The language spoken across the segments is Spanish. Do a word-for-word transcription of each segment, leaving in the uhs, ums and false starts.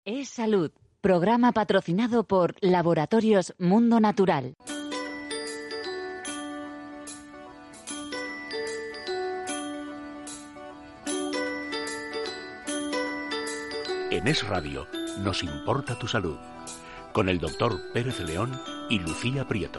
Es Salud, programa patrocinado por Laboratorios Mundo Natural. En Es Radio nos importa tu salud, con el doctor Pérez León y Lucía Prieto.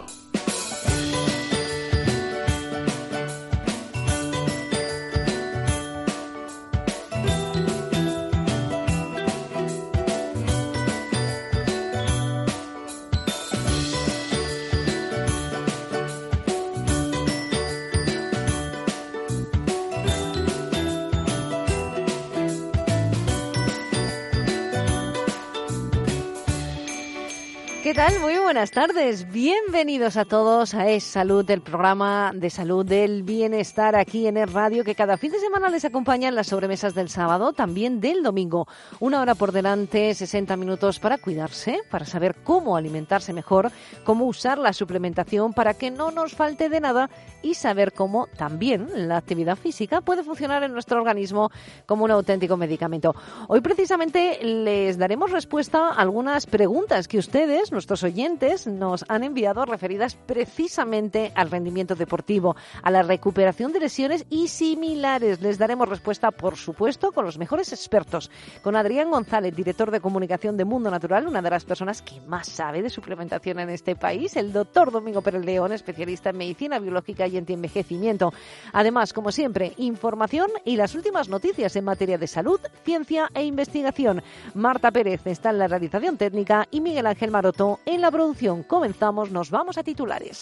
¿Qué tal? Muy buenas tardes. Bienvenidos a todos a Es Salud, el programa de salud del bienestar aquí en Es Radio, que cada fin de semana les acompaña en las sobremesas del sábado, también del domingo. Una hora por delante, sesenta minutos para cuidarse, para saber cómo alimentarse mejor, cómo usar la suplementación para que no nos falte de nada y saber cómo también la actividad física puede funcionar en nuestro organismo como un auténtico medicamento. Hoy precisamente les daremos respuesta a algunas preguntas que ustedes, nuestros oyentes, nos han enviado referidas precisamente al rendimiento deportivo, a la recuperación de lesiones y similares. Les daremos respuesta, por supuesto, con los mejores expertos. Con Adrián González, director de comunicación de Mundo Natural, una de las personas que más sabe de suplementación en este país, el doctor Domingo Pérez León, especialista en medicina biológica y antienvejecimiento. Además, como siempre, información y las últimas noticias en materia de salud, ciencia e investigación. Marta Pérez está en la realización técnica y Miguel Ángel Maroto en la producción. Comenzamos, nos vamos a titulares.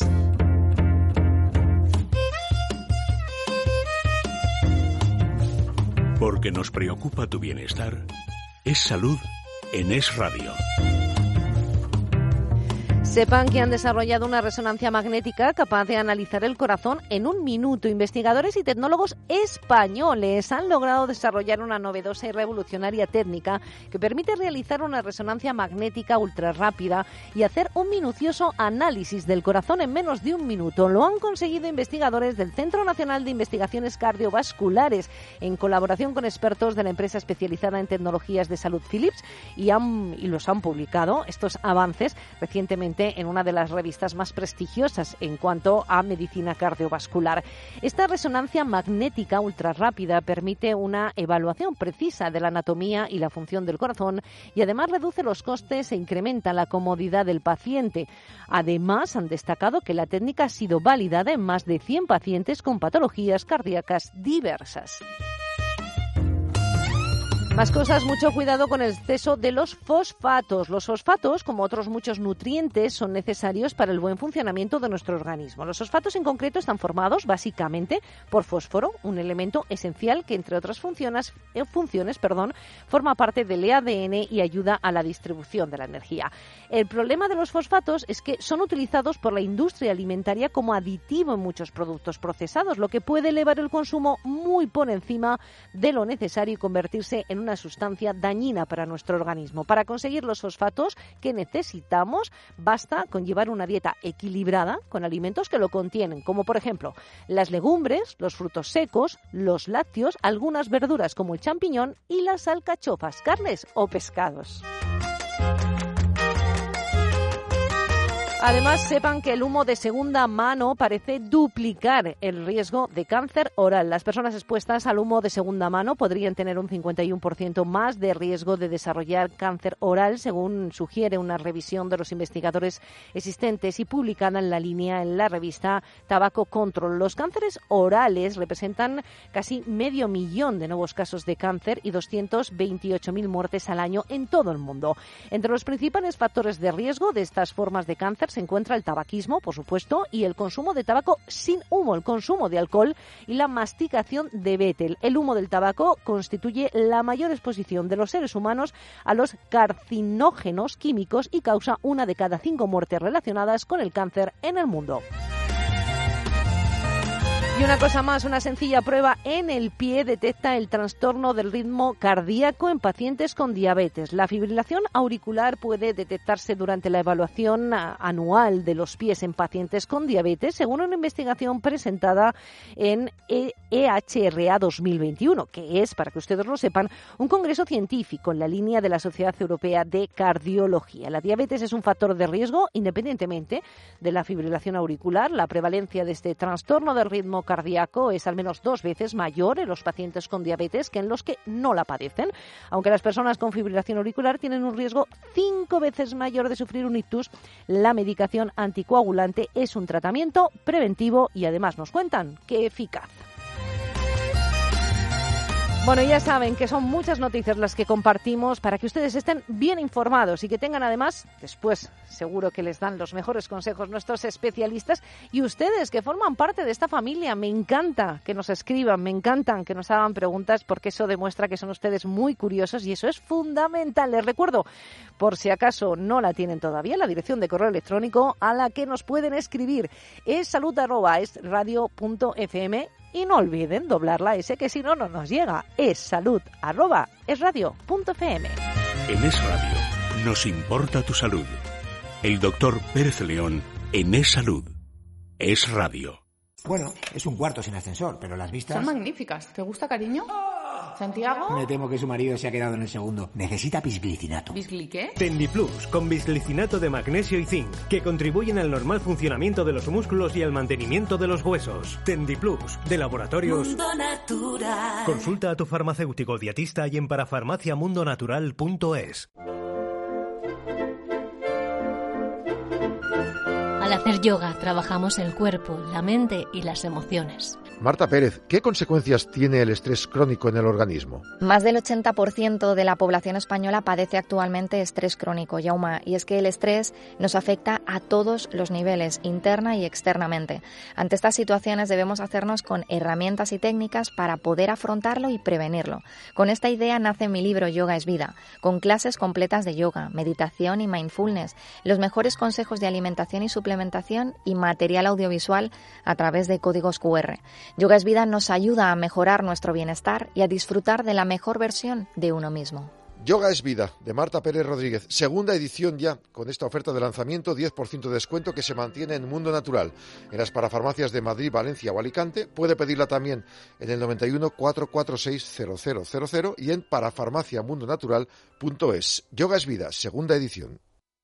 Porque nos preocupa tu bienestar, Es Salud en Es Radio. Sepan que han desarrollado una resonancia magnética capaz de analizar el corazón en un minuto. Investigadores y tecnólogos españoles han logrado desarrollar una novedosa y revolucionaria técnica que permite realizar una resonancia magnética ultra rápida y hacer un minucioso análisis del corazón en menos de un minuto. Lo han conseguido investigadores del Centro Nacional de Investigaciones Cardiovasculares en colaboración con expertos de la empresa especializada en tecnologías de salud Philips y, han, y los han publicado estos avances recientemente en una de las revistas más prestigiosas en cuanto a medicina cardiovascular. Esta resonancia magnética ultrarrápida permite una evaluación precisa de la anatomía y la función del corazón y además reduce los costes e incrementa la comodidad del paciente. Además, han destacado que la técnica ha sido validada en más de cien pacientes con patologías cardíacas diversas. Más cosas, mucho cuidado con el exceso de los fosfatos. Los fosfatos, como otros muchos nutrientes, son necesarios para el buen funcionamiento de nuestro organismo. Los fosfatos en concreto están formados básicamente por fósforo, un elemento esencial que, entre otras funciones, eh, funciones, perdón, forma parte del A D N y ayuda a la distribución de la energía. El problema de los fosfatos es que son utilizados por la industria alimentaria como aditivo en muchos productos procesados, lo que puede elevar el consumo muy por encima de lo necesario y convertirse en una sustancia dañina para nuestro organismo. Para conseguir los fosfatos que necesitamos, basta con llevar una dieta equilibrada con alimentos que lo contienen, como por ejemplo las legumbres, los frutos secos, los lácteos, algunas verduras como el champiñón y las alcachofas, carnes o pescados. Además, sepan que el humo de segunda mano parece duplicar el riesgo de cáncer oral. Las personas expuestas al humo de segunda mano podrían tener un cincuenta y uno por ciento más de riesgo de desarrollar cáncer oral, según sugiere una revisión de los investigadores existentes y publicada en la línea en la revista Tobacco Control. Los cánceres orales representan casi medio millón de nuevos casos de cáncer y doscientas veintiocho mil muertes al año en todo el mundo. Entre los principales factores de riesgo de estas formas de cáncer se encuentra el tabaquismo, por supuesto, y el consumo de tabaco sin humo, el consumo de alcohol y la masticación de bétel. El humo del tabaco constituye la mayor exposición de los seres humanos a los carcinógenos químicos y causa una de cada cinco muertes relacionadas con el cáncer en el mundo. Y una cosa más, una sencilla prueba en el pie detecta el trastorno del ritmo cardíaco en pacientes con diabetes. La fibrilación auricular puede detectarse durante la evaluación anual de los pies en pacientes con diabetes, según una investigación presentada en E H R A dos mil veintiuno, que es, para que ustedes lo sepan, un congreso científico en la línea de la Sociedad Europea de Cardiología. La diabetes es un factor de riesgo independientemente de la fibrilación auricular. La prevalencia de este trastorno del ritmo cardíaco es al menos dos veces mayor en los pacientes con diabetes que en los que no la padecen, aunque las personas con fibrilación auricular tienen un riesgo cinco veces mayor de sufrir un ictus. La medicación anticoagulante es un tratamiento preventivo y además nos cuentan que eficaz. Bueno, ya saben que son muchas noticias las que compartimos para que ustedes estén bien informados y que tengan además, después seguro que les dan los mejores consejos nuestros especialistas y ustedes que forman parte de esta familia. Me encanta que nos escriban, me encantan que nos hagan preguntas porque eso demuestra que son ustedes muy curiosos y eso es fundamental. Les recuerdo, por si acaso no la tienen todavía, la dirección de correo electrónico a la que nos pueden escribir es salud arroba es radio punto f m. Y no olviden doblar la S, que si no, no nos llega. Es salud arroba es radio punto f m. En Es Radio nos importa tu salud. El doctor Pérez León en Es Salud. Es Radio. Bueno, es un cuarto sin ascensor, pero las vistas... Son magníficas. ¿Te gusta, cariño? ¿Santiago? Me temo que su marido se ha quedado en el segundo. Necesita bisglicinato. ¿Bisgli qué? Tendiplus, con bisglicinato de magnesio y zinc, que contribuyen al normal funcionamiento de los músculos y al mantenimiento de los huesos. Tendiplus, de Laboratorios Mundo Natural. Consulta a tu farmacéutico dietista y en parafarmacia mundo natural punto es. Al hacer yoga trabajamos el cuerpo, la mente y las emociones. Marta Pérez, ¿qué consecuencias tiene el estrés crónico en el organismo? Más del ochenta por ciento de la población española padece actualmente estrés crónico, Yauma, y es que el estrés nos afecta a todos los niveles, interna y externamente. Ante estas situaciones debemos hacernos con herramientas y técnicas para poder afrontarlo y prevenirlo. Con esta idea nace mi libro Yoga es Vida, con clases completas de yoga, meditación y mindfulness, los mejores consejos de alimentación y suplementación y material audiovisual a través de códigos cu erre. Yoga es Vida nos ayuda a mejorar nuestro bienestar y a disfrutar de la mejor versión de uno mismo. Yoga es Vida, de Marta Pérez Rodríguez. Segunda edición ya, con esta oferta de lanzamiento, diez por ciento de descuento que se mantiene en Mundo Natural. En las parafarmacias de Madrid, Valencia o Alicante. Puede pedirla también en el noventa y uno, cuatrocientos cuarenta y seis, cero cero cero cero y en parafarmacia mundo natural punto es. Yoga es Vida, segunda edición.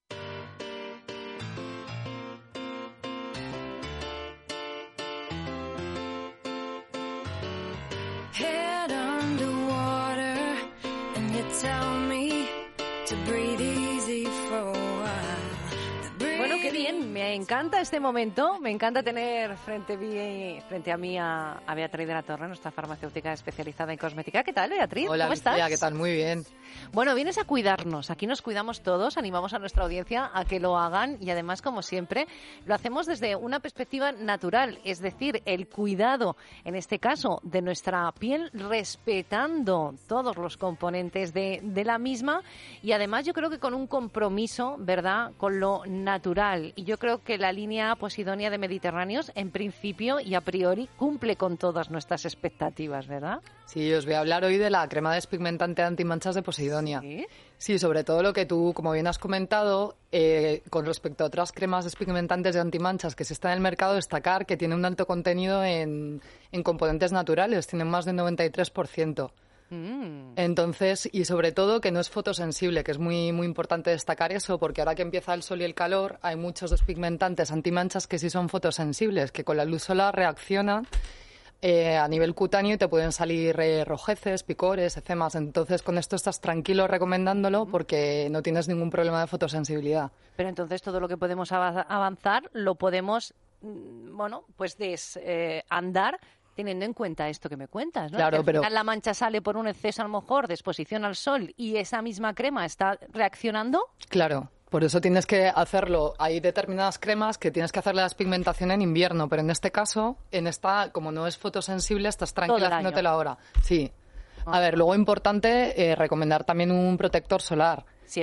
Bueno, qué bien, me encanta este momento, me encanta tener frente a mí, frente a, mí a, a Beatriz de la Torre, nuestra farmacéutica especializada en cosmética. ¿Qué tal, Beatriz? Hola, ¿Cómo estás? Lucía, ¿qué tal? Muy bien. Bueno, vienes a cuidarnos, aquí nos cuidamos todos, animamos a nuestra audiencia a que lo hagan y además, como siempre, lo hacemos desde una perspectiva natural, es decir, el cuidado, en este caso, de nuestra piel, respetando todos los componentes de, de la misma y además yo creo que con un compromiso, ¿verdad?, con lo natural. Y yo creo que la línea Posidonia de Mediterráneos, en principio y a priori, cumple con todas nuestras expectativas, ¿verdad? Sí, os voy a hablar hoy de la crema despigmentante antimanchas de Posidonia. ¿Sí? Sí, sobre todo lo que tú, como bien has comentado, eh, con respecto a otras cremas despigmentantes de antimanchas que se están en el mercado, destacar que tiene un alto contenido en, en componentes naturales, tienen más del noventa y tres por ciento. Mm. Entonces, y sobre todo que no es fotosensible, que es muy muy importante destacar eso, porque ahora que empieza el sol y el calor, hay muchos despigmentantes antimanchas que sí son fotosensibles, que con la luz solar reaccionan eh, a nivel cutáneo y te pueden salir eh, rojeces, picores, eczemas. Entonces, con esto estás tranquilo recomendándolo porque no tienes ningún problema de fotosensibilidad. Pero entonces todo lo que podemos avanzar lo podemos, bueno, pues des, eh, andar teniendo en cuenta esto que me cuentas, ¿no? Claro, que al pero final la mancha sale por un exceso a lo mejor de exposición al sol y esa misma crema está reaccionando. Claro, por eso tienes que hacerlo. Hay determinadas cremas que tienes que hacer la despigmentación en invierno, pero en este caso, en esta, como no es fotosensible, estás tranquila haciéndotela ahora. Sí. Ah. A ver, luego importante eh, recomendar también un protector solar. Siempre.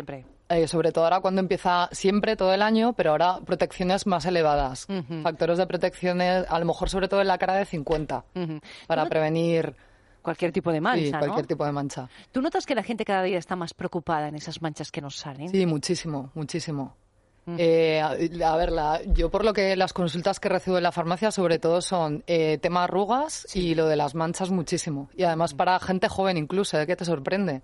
eh, sobre todo ahora cuando empieza siempre todo el año, pero ahora protecciones más elevadas. Uh-huh. Factores de protección, a lo mejor sobre todo en la cara de cincuenta, uh-huh. para ¿Tú prevenir... Cualquier tipo de mancha, sí, cualquier ¿no? tipo de mancha. ¿Tú notas que la gente cada día está más preocupada en esas manchas que nos salen? Sí, muchísimo, muchísimo. Uh-huh. Eh, a, a ver, la, yo por lo que las consultas que recibo en la farmacia sobre todo son eh, tema arrugas sí. y lo de las manchas muchísimo. Y además uh-huh. para gente joven incluso, ¿eh? ¿Qué te sorprende?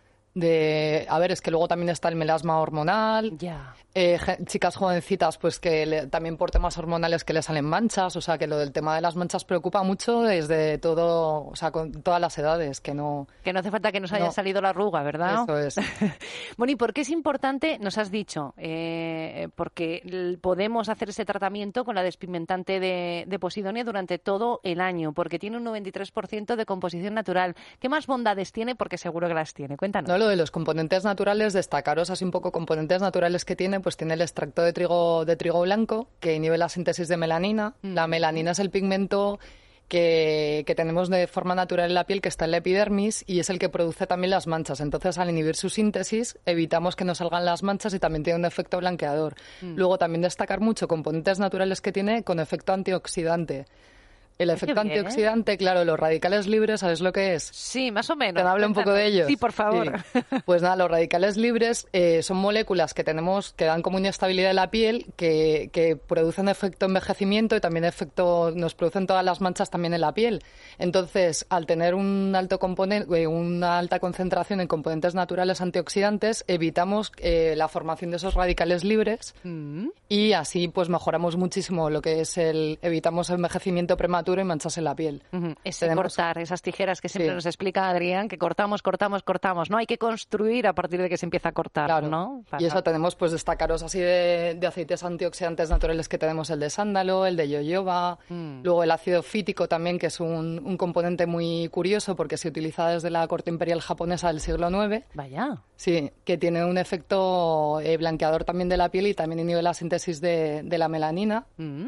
De, a ver, es que luego también está el melasma hormonal, yeah. eh, chicas jovencitas pues que le, también por temas hormonales que le salen manchas, o sea que lo del tema de las manchas preocupa mucho desde todo, o sea, con todas las edades, que no... Que no hace falta que nos haya no. salido la arruga, ¿verdad? Eso es. Bueno, ¿y por qué es importante? Nos has dicho, eh, porque podemos hacer ese tratamiento con la despigmentante de, de Posidonia durante todo el año, porque tiene un noventa y tres por ciento de composición natural. ¿Qué más bondades tiene? Porque seguro que las tiene. Cuéntanos. No, de los componentes naturales, destacaros así un poco componentes naturales que tiene, pues tiene el extracto de trigo de trigo blanco, que inhibe la síntesis de melanina. Mm. La melanina es el pigmento que, que tenemos de forma natural en la piel, que está en la epidermis, y es el que produce también las manchas. Entonces, al inhibir su síntesis, evitamos que nos salgan las manchas y también tiene un efecto blanqueador. Mm. Luego, también destacar mucho componentes naturales que tiene con efecto antioxidante. El efecto antioxidante, ¿eh? Claro, los radicales libres, ¿sabes lo que es? Sí, más o menos. ¿Te hablo un poco de ellos? Sí, por favor. Sí. Pues nada, los radicales libres eh, son moléculas que tenemos que dan como inestabilidad en la piel, que, que producen efecto envejecimiento y también efecto nos producen todas las manchas también en la piel. Entonces, al tener un alto componente, una alta concentración en componentes naturales antioxidantes, evitamos eh, la formación de esos radicales libres mm. y así pues mejoramos muchísimo lo que es el evitamos el envejecimiento prematuro y manchas en la piel. Uh-huh. Ese Tenemos... cortar, esas tijeras que siempre sí. nos explica Adrián, que cortamos, cortamos, cortamos. No hay que construir a partir de que se empieza a cortar, claro. ¿no? Para... Y eso tenemos, pues, destacaros así de, de aceites antioxidantes naturales que tenemos el de sándalo, el de yoyoba, mm. luego el ácido fítico también, que es un, un componente muy curioso porque se utiliza desde la corte imperial japonesa del siglo nueve. Vaya. Sí, que tiene un efecto eh, blanqueador también de la piel y también inhibe la síntesis de, de la melanina. Mm.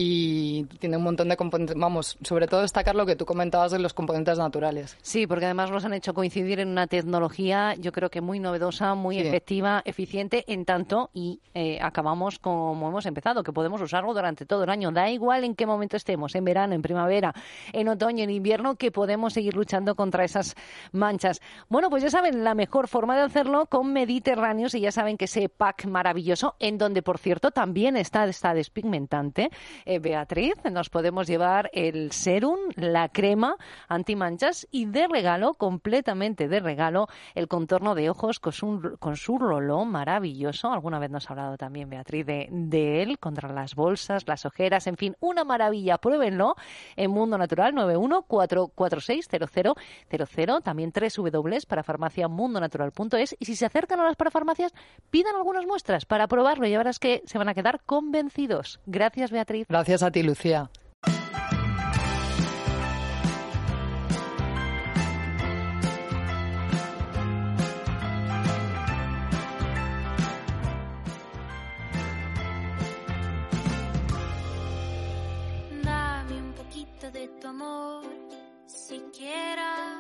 Y tiene un montón de componentes, vamos, sobre todo destacar lo que tú comentabas de los componentes naturales. Sí, porque además los han hecho coincidir en una tecnología, yo creo que muy novedosa, muy sí. efectiva, eficiente, en tanto, y eh, acabamos como hemos empezado, que podemos usarlo durante todo el año. Da igual en qué momento estemos, en verano, en primavera, en otoño, en invierno, que podemos seguir luchando contra esas manchas. Bueno, pues ya saben, la mejor forma de hacerlo con Mediterráneos, y ya saben que ese pack maravilloso, en donde, por cierto, también está esta despigmentante. Eh, Beatriz, nos podemos llevar el serum, la crema antimanchas y de regalo, completamente de regalo, el contorno de ojos con su, con su rollo maravilloso. Alguna vez nos ha hablado también Beatriz de, de él, contra las bolsas, las ojeras, en fin, una maravilla. Pruébenlo en Mundo Natural nueve uno cuatro cuatro seis cero cero cero cero, también tres w w w para farmacia mundo natural punto es, y si se acercan a las parafarmacias, pidan algunas muestras para probarlo y ya verás que se van a quedar convencidos. Gracias, Beatriz. Gracias a ti, Lucía. Dame un poquito de tu amor, siquiera.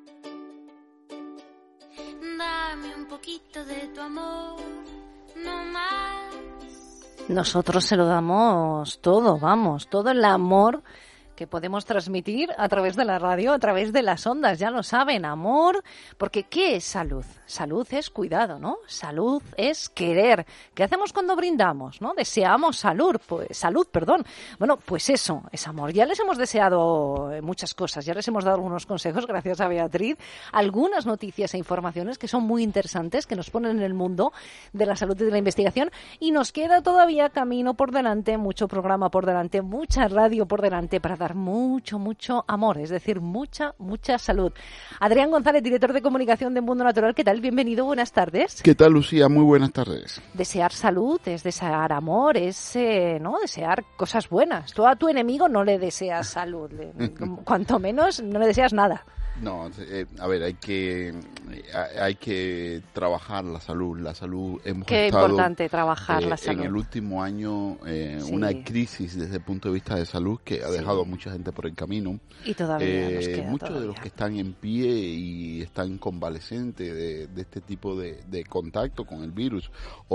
Dame un poquito de tu amor, no más. Nosotros se lo damos todo, vamos, todo el amor que podemos transmitir a través de la radio, a través de las ondas, ya lo saben, amor, porque ¿qué es salud? Salud es cuidado, ¿no? Salud es querer. ¿Qué hacemos cuando brindamos, no? Deseamos salud, pues salud, perdón. Bueno, pues eso, es amor. Ya les hemos deseado muchas cosas, ya les hemos dado algunos consejos, gracias a Beatriz, algunas noticias e informaciones que son muy interesantes, que nos ponen en el mundo de la salud y de la investigación, y nos queda todavía camino por delante, mucho programa por delante, mucha radio por delante para dar mucho, mucho amor, es decir, mucha, mucha salud. Adrián González, director de comunicación de Mundo Natural, ¿qué tal? Bienvenido, buenas tardes. ¿Qué tal, Lucía? Muy buenas tardes. Desear salud es desear amor, es eh, no desear cosas buenas. Tú a tu enemigo no le deseas salud, le, cuanto menos no le deseas nada. No, eh, a ver, hay que hay que trabajar la salud. La salud hemos Qué estado, importante trabajar eh, la salud. En el último año, eh, Sí. una crisis desde el punto de vista de salud que ha Sí. dejado a mucha gente por el camino. Y todavía Eh, nos queda muchos todavía. de los que están en pie y están convalescentes de, de este tipo de, de contacto con el virus,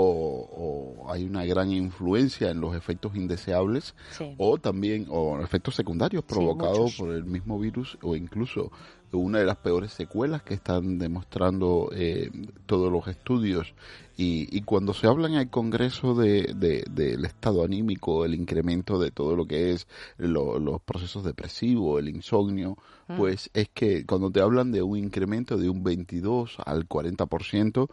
o, o hay una gran influencia en los efectos indeseables, Sí. o también o efectos secundarios Sí, provocados muchos. por el mismo virus, o incluso una de las peores secuelas que están demostrando eh, todos los estudios. Y, y cuando se habla en el Congreso de, de- del estado anímico, el incremento de todo lo que es lo- los procesos depresivos, el insomnio, Mm. pues es que cuando te hablan de un incremento de un veintidós al cuarenta por ciento,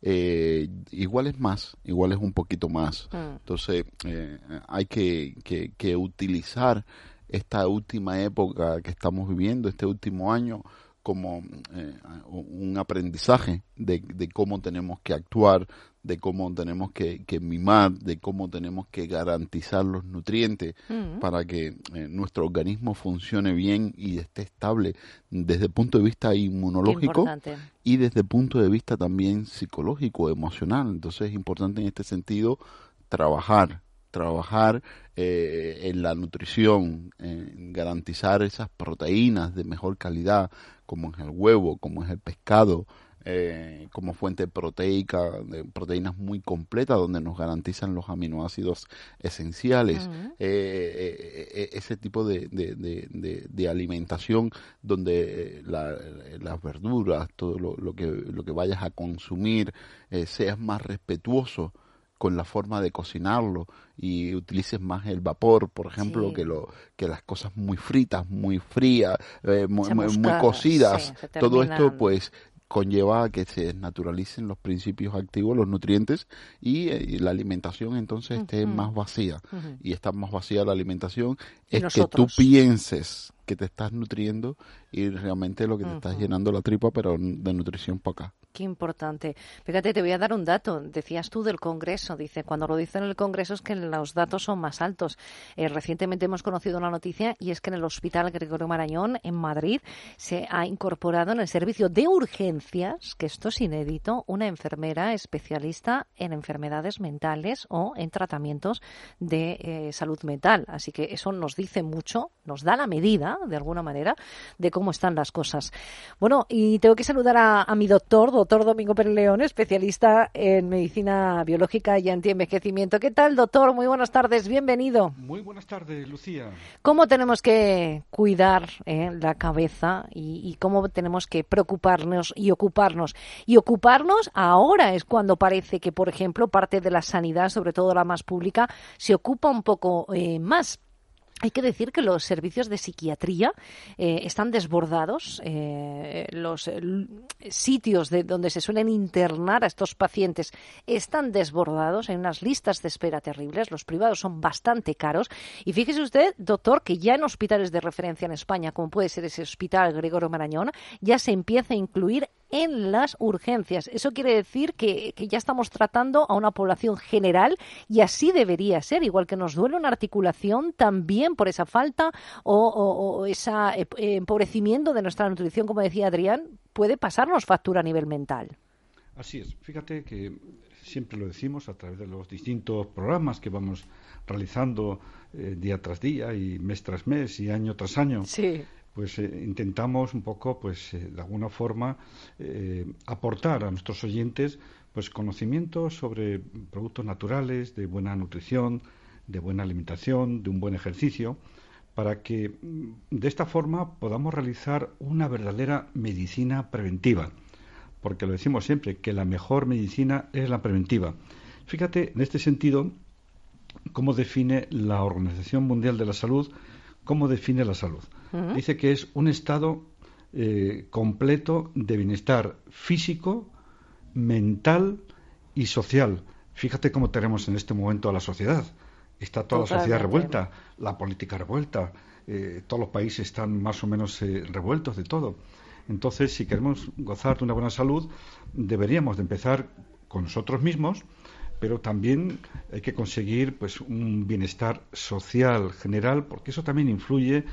eh, igual es más, igual es un poquito más. Mm. Entonces eh, hay que, que, que utilizar esta última época que estamos viviendo, este último año, como eh, un aprendizaje de, de cómo tenemos que actuar, de cómo tenemos que, que mimar, de cómo tenemos que garantizar los nutrientes Mm. para que eh, nuestro organismo funcione bien y esté estable desde el punto de vista inmunológico importante. y desde el punto de vista también psicológico, emocional. Entonces es importante en este sentido trabajar, trabajar eh, en la nutrición, en garantizar esas proteínas de mejor calidad, como es el huevo, como es el pescado, eh, como fuente proteica, de proteínas muy completas, donde nos garantizan los aminoácidos esenciales. Ujú. Eh, eh, eh, ese tipo de, de, de, de- de alimentación donde eh, la- las verduras, todo lo, lo que lo que vayas a consumir, eh, seas más respetuoso con la forma de cocinarlo y utilices más el vapor, por ejemplo, Sí. que lo que las cosas muy fritas, muy frías, eh, muy, muy- muy Chamuscadas, cocidas. sí, se Todo esto terminan- pues conlleva a que se desnaturalicen los principios activos, los nutrientes, y, eh, y la alimentación entonces esté Ujú. más vacía. Ujú. Y está más vacía la alimentación, Y es nosotros. que tú pienses que te estás nutriendo y realmente lo que te estás Ujú. llenando la tripa, pero de nutrición poca. Qué importante. Fíjate, te voy a dar un dato. Decías tú del Congreso. Dice, cuando lo dicen en el Congreso es que los datos son más altos. Eh, recientemente hemos conocido una noticia y es que en el Hospital Gregorio Marañón, en Madrid, se ha incorporado en el servicio de urgencias, que esto es inédito, una enfermera especialista en enfermedades mentales o en tratamientos de eh, salud mental. Así que eso nos dice mucho, nos da la medida, de alguna manera, de cómo están las cosas. Bueno, y tengo que saludar a, a mi doctor, doctor Domingo Pérez León, especialista en medicina biológica y antienvejecimiento. ¿Qué tal, doctor? Muy buenas tardes, bienvenido. Muy buenas tardes, Lucía. ¿Cómo tenemos que cuidar eh, la cabeza y, y cómo tenemos que preocuparnos y ocuparnos? Y ocuparnos ahora es cuando parece que, por ejemplo, parte de la sanidad, sobre todo la más pública, se ocupa un poco eh, más. Hay que decir que los servicios de psiquiatría eh, están desbordados. Eh, los eh, l- sitios de donde se suelen internar a estos pacientes están desbordados. Hay unas listas de espera terribles. Los privados son bastante caros. Y fíjese usted, doctor, que ya en hospitales de referencia en España, como puede ser ese Hospital Gregorio Marañón, ya se empieza a incluir en las urgencias. Eso quiere decir que, que ya estamos tratando a una población general y así debería ser. Igual que nos duele una articulación, también por esa falta o, o, o ese empobrecimiento de nuestra nutrición, como decía Adrián, puede pasarnos factura a nivel mental. Así es. Fíjate que siempre lo decimos a través de los distintos programas que vamos realizando eh, día tras día y mes tras mes y año tras año. Sí. Pues eh, intentamos un poco, pues eh, de alguna forma, eh, aportar a nuestros oyentes pues conocimientos sobre productos naturales, de buena nutrición, de buena alimentación, de un buen ejercicio, para que mm, de esta forma podamos realizar una verdadera medicina preventiva, porque lo decimos siempre, que la mejor medicina es la preventiva. Fíjate, en este sentido, cómo define la Organización Mundial de la Salud, cómo define la salud. Uh-huh. Dice que es un estado eh, completo de bienestar físico, mental y social. Fíjate cómo tenemos en este momento a la sociedad. Está toda Totalmente. La sociedad revuelta, la política revuelta, eh, todos los países están más o menos eh, revueltos de todo. Entonces, si queremos gozar de una buena salud, deberíamos de empezar con nosotros mismos, pero también hay que conseguir pues un bienestar social general, porque eso también influye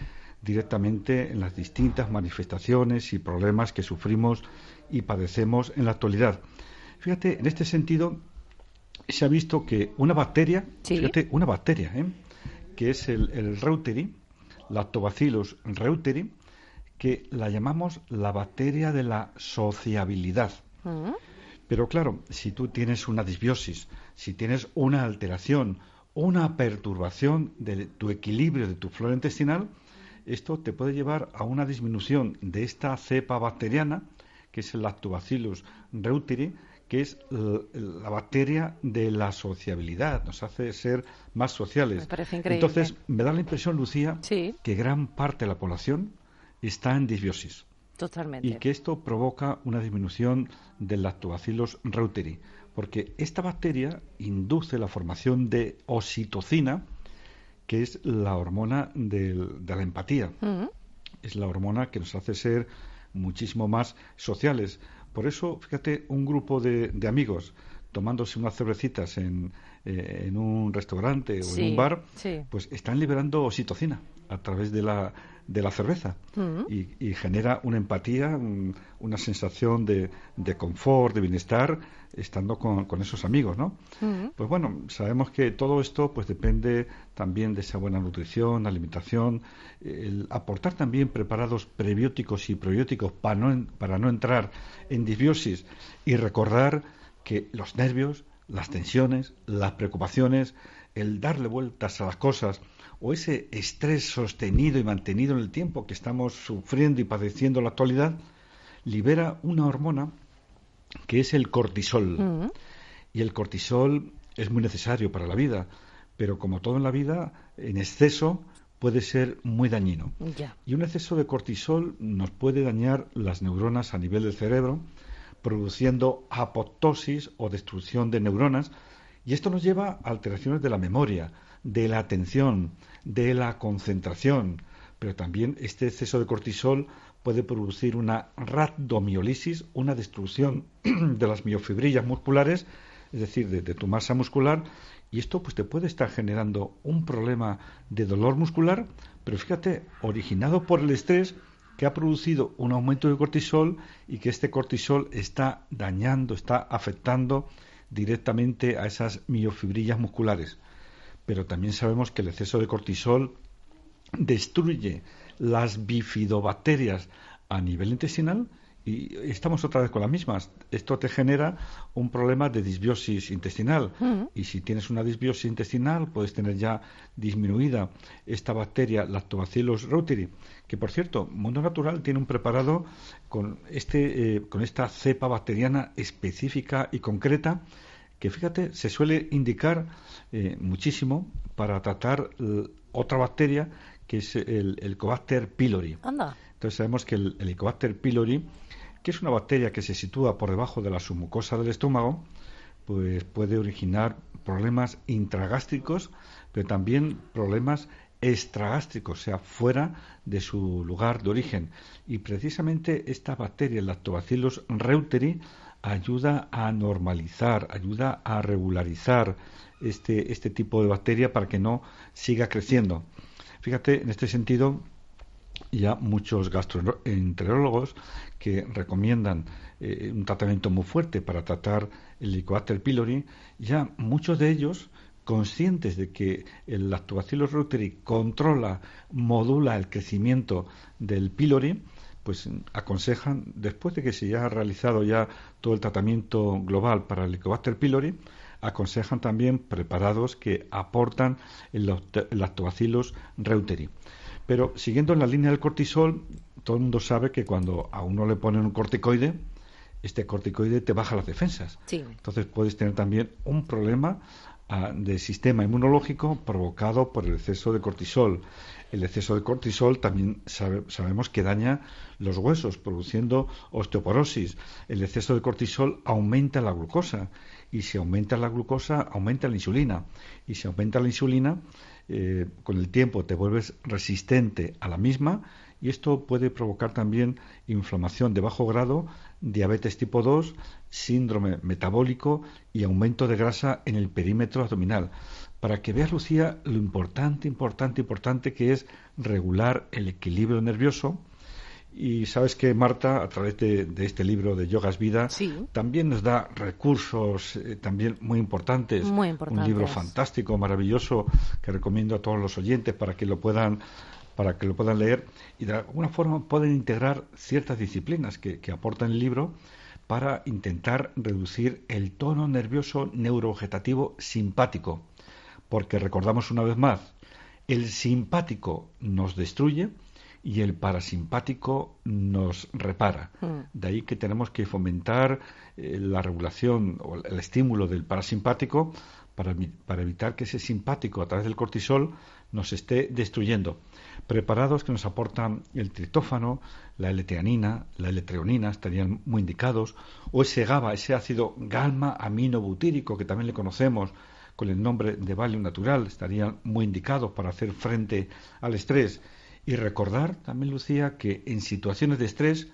directamente en las distintas manifestaciones y problemas que sufrimos y padecemos en la actualidad. Fíjate, en este sentido se ha visto que una bacteria, ¿sí? fíjate, una bacteria, ¿eh? que es el, el Reuteri, Lactobacillus reuteri, que la llamamos la bacteria de la sociabilidad. Uh-huh. Pero claro, si tú tienes una disbiosis, si tienes una alteración, una perturbación de tu equilibrio de tu flora intestinal, esto te puede llevar a una disminución de esta cepa bacteriana, que es el Lactobacillus reuteri, que es la bacteria de la sociabilidad, nos hace ser más sociales. Me parece increíble. Entonces, me da la impresión, Lucía, sí. que gran parte de la población está en disbiosis. Totalmente. Y que esto provoca una disminución del Lactobacillus reuteri, porque esta bacteria induce la formación de oxitocina, que es la hormona del, de la empatía. Uh-huh. Es la hormona que nos hace ser muchísimo más sociales. Por eso, fíjate, un grupo de, de amigos tomándose unas cervecitas en, eh, en un restaurante o sí, en un bar, sí. pues están liberando oxitocina a través de la, de la cerveza. Uh-huh. y, y genera una empatía, un, una sensación de, de confort, de bienestar, estando con, con esos amigos, ¿no? Uh-huh. Pues bueno, sabemos que todo esto pues depende también de esa buena nutrición, alimentación, el aportar también preparados prebióticos y probióticos para no, para no entrar en disbiosis y recordar que los nervios, las tensiones, las preocupaciones, el darle vueltas a las cosas o ese estrés sostenido y mantenido en el tiempo que estamos sufriendo y padeciendo en la actualidad, libera una hormona que es el cortisol. Uh-huh. Y el cortisol es muy necesario para la vida, pero como todo en la vida, en exceso puede ser muy dañino. Yeah. Y un exceso de cortisol nos puede dañar las neuronas a nivel del cerebro, produciendo apoptosis o destrucción de neuronas, y esto nos lleva a alteraciones de la memoria, de la atención, de la concentración, pero también este exceso de cortisol puede producir una rhabdomiólisis, una destrucción de las miofibrillas musculares, es decir, de, de tu masa muscular, y esto pues te puede estar generando un problema de dolor muscular, pero fíjate, originado por el estrés que ha producido un aumento de cortisol y que este cortisol está dañando, está afectando directamente a esas miofibrillas musculares. Pero también sabemos que el exceso de cortisol destruye las bifidobacterias a nivel intestinal y estamos otra vez con las mismas. Esto te genera un problema de disbiosis intestinal. Uh-huh. Y si tienes una disbiosis intestinal, puedes tener ya disminuida esta bacteria Lactobacillus reuteri, que por cierto, Mundo Natural tiene un preparado con, este, eh, con esta cepa bacteriana específica y concreta, que fíjate, se suele indicar eh, muchísimo para tratar eh, otra bacteria, que es el Helicobacter pylori. Anda. Entonces sabemos que el Helicobacter pylori, que es una bacteria que se sitúa por debajo de la submucosa del estómago, pues puede originar problemas intragástricos, pero también problemas extragástricos, o sea, fuera de su lugar de origen. Y precisamente esta bacteria, el Lactobacillus reuteri, ayuda a normalizar, ayuda a regularizar este, este tipo de bacteria para que no siga creciendo. Fíjate, en este sentido, ya muchos gastroenterólogos que recomiendan eh, un tratamiento muy fuerte para tratar el Helicobacter pylori, ya muchos de ellos, conscientes de que el Lactobacillus reuteri controla, modula el crecimiento del pylori, pues aconsejan, después de que se haya realizado ya todo el tratamiento global para el Helicobacter pylori, aconsejan también preparados que aportan el Lactobacillus reuteri. Pero siguiendo en la línea del cortisol, todo el mundo sabe que cuando a uno le ponen un corticoide, este corticoide te baja las defensas. Sí. Entonces puedes tener también un problema uh, de sistema inmunológico provocado por el exceso de cortisol. El exceso de cortisol también sabe, sabemos que daña los huesos, produciendo osteoporosis. El exceso de cortisol aumenta la glucosa y si aumenta la glucosa, aumenta la insulina. Y si aumenta la insulina, eh, con el tiempo te vuelves resistente a la misma, y esto puede provocar también inflamación de bajo grado, diabetes tipo dos, síndrome metabólico y aumento de grasa en el perímetro abdominal. Para que veas, Lucía, lo importante, importante, importante que es regular el equilibrio nervioso. Y sabes que Marta, a través de, de este libro de Yoga es Vida, sí, también nos da recursos eh, también muy importantes. Muy importantes. Un libro fantástico, maravilloso, que recomiendo a todos los oyentes para que lo puedan para que lo puedan leer, y de alguna forma pueden integrar ciertas disciplinas que, que aporta el libro para intentar reducir el tono nervioso neurovegetativo simpático, porque recordamos una vez más, el simpático nos destruye y el parasimpático nos repara. Mm. De ahí que tenemos que fomentar eh, la regulación o el estímulo del parasimpático para, para evitar que ese simpático, a través del cortisol, nos esté destruyendo. Preparados que nos aportan el triptófano, la L-teanina, la L-treonina, estarían muy indicados, o ese GABA, ese ácido galma-aminobutírico, que también le conocemos con el nombre de Valium natural, estarían muy indicados para hacer frente al estrés. Y recordar también, Lucía, que en situaciones de estrés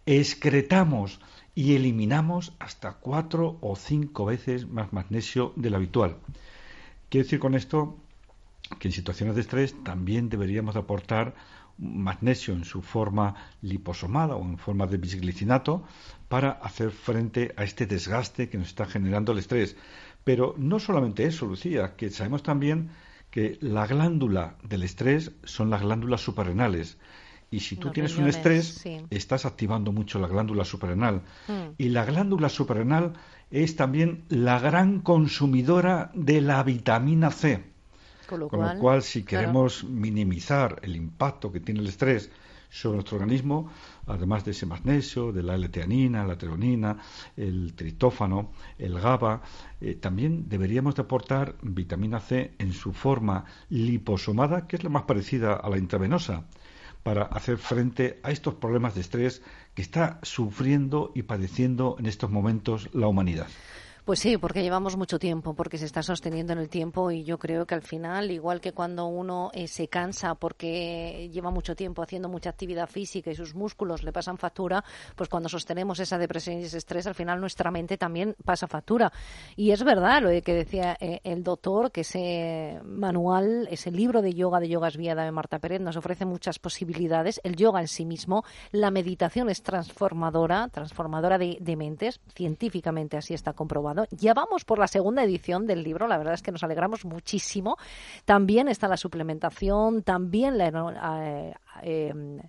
excretamos y eliminamos hasta cuatro o cinco veces más magnesio del habitual. Quiero decir con esto que en situaciones de estrés también deberíamos de aportar magnesio en su forma liposomada o en forma de bisglicinato para hacer frente a este desgaste que nos está generando el estrés. Pero no solamente eso, Lucía, que sabemos también que la glándula del estrés son las glándulas suprarrenales. Y si tú Los tienes riñones, un estrés, sí, estás activando mucho la glándula suprarrenal. Mm. Y la glándula suprarrenal es también la gran consumidora de la vitamina C. Con lo, Con cual, lo cual, si queremos claro. minimizar el impacto que tiene el estrés sobre nuestro organismo, además de ese magnesio, de la L-teanina, la treonina, el triptófano, el GABA, eh, también deberíamos de aportar vitamina C en su forma liposomada, que es la más parecida a la intravenosa, para hacer frente a estos problemas de estrés que está sufriendo y padeciendo en estos momentos la humanidad. Pues sí, porque llevamos mucho tiempo, porque se está sosteniendo en el tiempo, y yo creo que al final, igual que cuando uno eh, se cansa porque lleva mucho tiempo haciendo mucha actividad física y sus músculos le pasan factura, pues cuando sostenemos esa depresión y ese estrés, al final nuestra mente también pasa factura. Y es verdad lo que decía eh, el doctor, que ese manual, ese libro de yoga, de Yoga es Vida de Marta Pérez, nos ofrece muchas posibilidades. El yoga en sí mismo, la meditación es transformadora, transformadora de, de mentes, científicamente así está comprobado. Ya vamos por la segunda edición del libro, la verdad es que nos alegramos muchísimo. También está la suplementación, también la, eh, eh,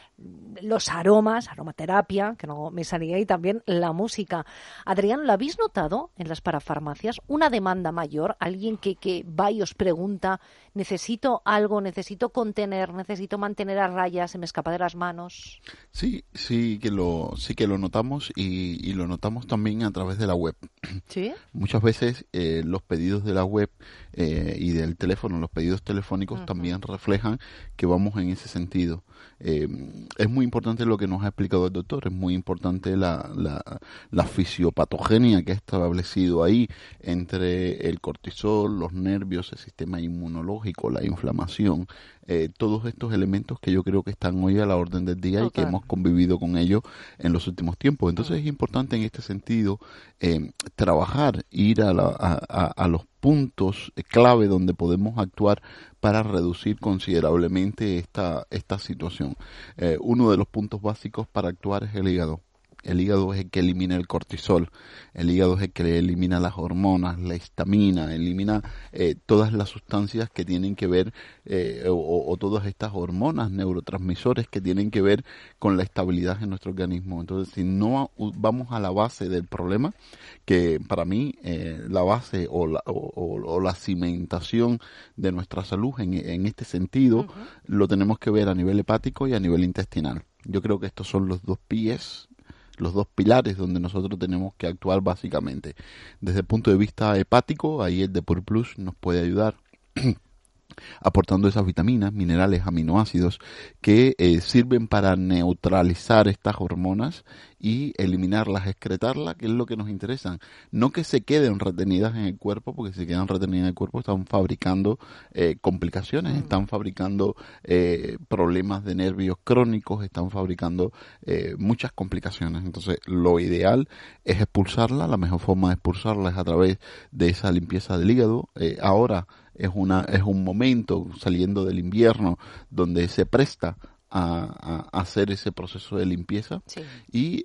los aromas, aromaterapia, que no me salía, y también la música. Adrián, ¿lo habéis notado en las parafarmacias? Una demanda mayor, alguien que, que va y os pregunta, necesito algo, necesito contener, necesito mantener a raya, se me escapa de las manos. Sí, sí que lo, sí que lo notamos, y, y lo notamos también a través de la web. ¿Sí? Muchas veces eh, los pedidos de la web eh, y del teléfono, los pedidos telefónicos uh-huh. también reflejan que vamos en ese sentido. Eh, es muy importante lo que nos ha explicado el doctor, es muy importante la, la, la fisiopatogenia que ha establecido ahí entre el cortisol, los nervios, el sistema inmunológico, la inflamación, eh, todos estos elementos que yo creo que están hoy a la orden del día Total. y que hemos convivido con ellos en los últimos tiempos. Entonces es importante en este sentido eh, trabajar, ir a, la, a, a, a los puntos clave donde podemos actuar para reducir considerablemente esta, esta situación. Eh, uno de los puntos básicos para actuar es el hígado. El hígado es el que elimina el cortisol, el hígado es el que elimina las hormonas, la histamina, elimina eh, todas las sustancias que tienen que ver, eh, o, o todas estas hormonas, neurotransmisores que tienen que ver con la estabilidad en nuestro organismo. Entonces, si no vamos a la base del problema, que para mí eh, la base o la, o, o la cimentación de nuestra salud en, en este sentido, uh-huh. lo tenemos que ver a nivel hepático y a nivel intestinal. Yo creo que estos son los dos pies, los dos pilares donde nosotros tenemos que actuar básicamente. Desde el punto de vista hepático, ahí el Depur Plus nos puede ayudar aportando esas vitaminas, minerales, aminoácidos que eh, sirven para neutralizar estas hormonas y eliminarlas, excretarlas, que es lo que nos interesa. No que se queden retenidas en el cuerpo, porque si quedan retenidas en el cuerpo están fabricando eh, complicaciones, mm. están fabricando eh, problemas de nervios crónicos, están fabricando eh, muchas complicaciones. Entonces, lo ideal es expulsarla. La mejor forma de expulsarla es a través de esa limpieza del hígado. Eh, ahora es una es un momento, saliendo del invierno, donde se presta a, a hacer ese proceso de limpieza. Sí. Y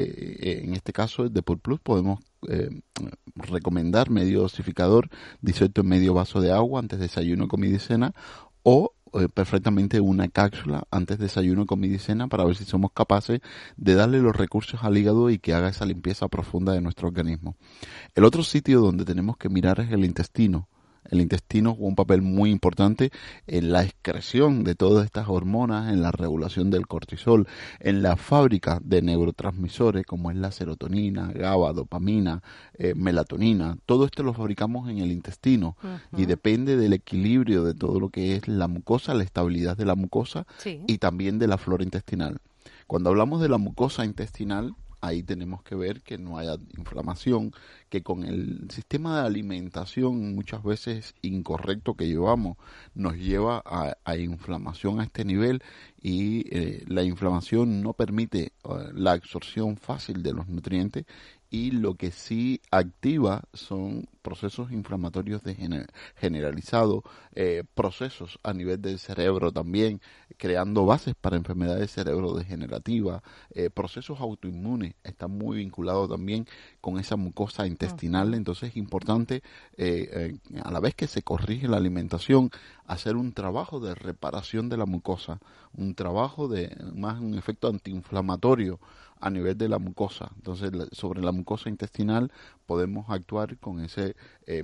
eh, en este caso de Depur Plus podemos eh, recomendar medio dosificador disuelto en medio vaso de agua antes de desayuno, comida y cena, o eh, perfectamente una cápsula antes de desayuno, comida y cena, para ver si somos capaces de darle los recursos al hígado y que haga esa limpieza profunda de nuestro organismo. El otro sitio donde tenemos que mirar es el intestino. El intestino juega un papel muy importante en la excreción de todas estas hormonas, en la regulación del cortisol, en la fábrica de neurotransmisores como es la serotonina, GABA, dopamina, eh, melatonina. Todo esto lo fabricamos en el intestino. Uh-huh. Y depende del equilibrio de todo lo que es la mucosa, la estabilidad de la mucosa, sí. y también de la flora intestinal. Cuando hablamos de la mucosa intestinal, ahí tenemos que ver que no haya inflamación, que con el sistema de alimentación muchas veces incorrecto que llevamos nos lleva a, a inflamación a este nivel, y eh, la inflamación no permite uh, la absorción fácil de los nutrientes, y lo que sí activa son procesos inflamatorios de gener- generalizados, eh, procesos a nivel del cerebro también, creando bases para enfermedades cerebrodegenerativas, eh, procesos autoinmunes, están muy vinculados también con esa mucosa intestinal. Entonces es importante, eh, eh, a la vez que se corrige la alimentación, hacer un trabajo de reparación de la mucosa, un trabajo de más un efecto antiinflamatorio a nivel de la mucosa. Entonces, sobre la mucosa intestinal podemos actuar con ese eh,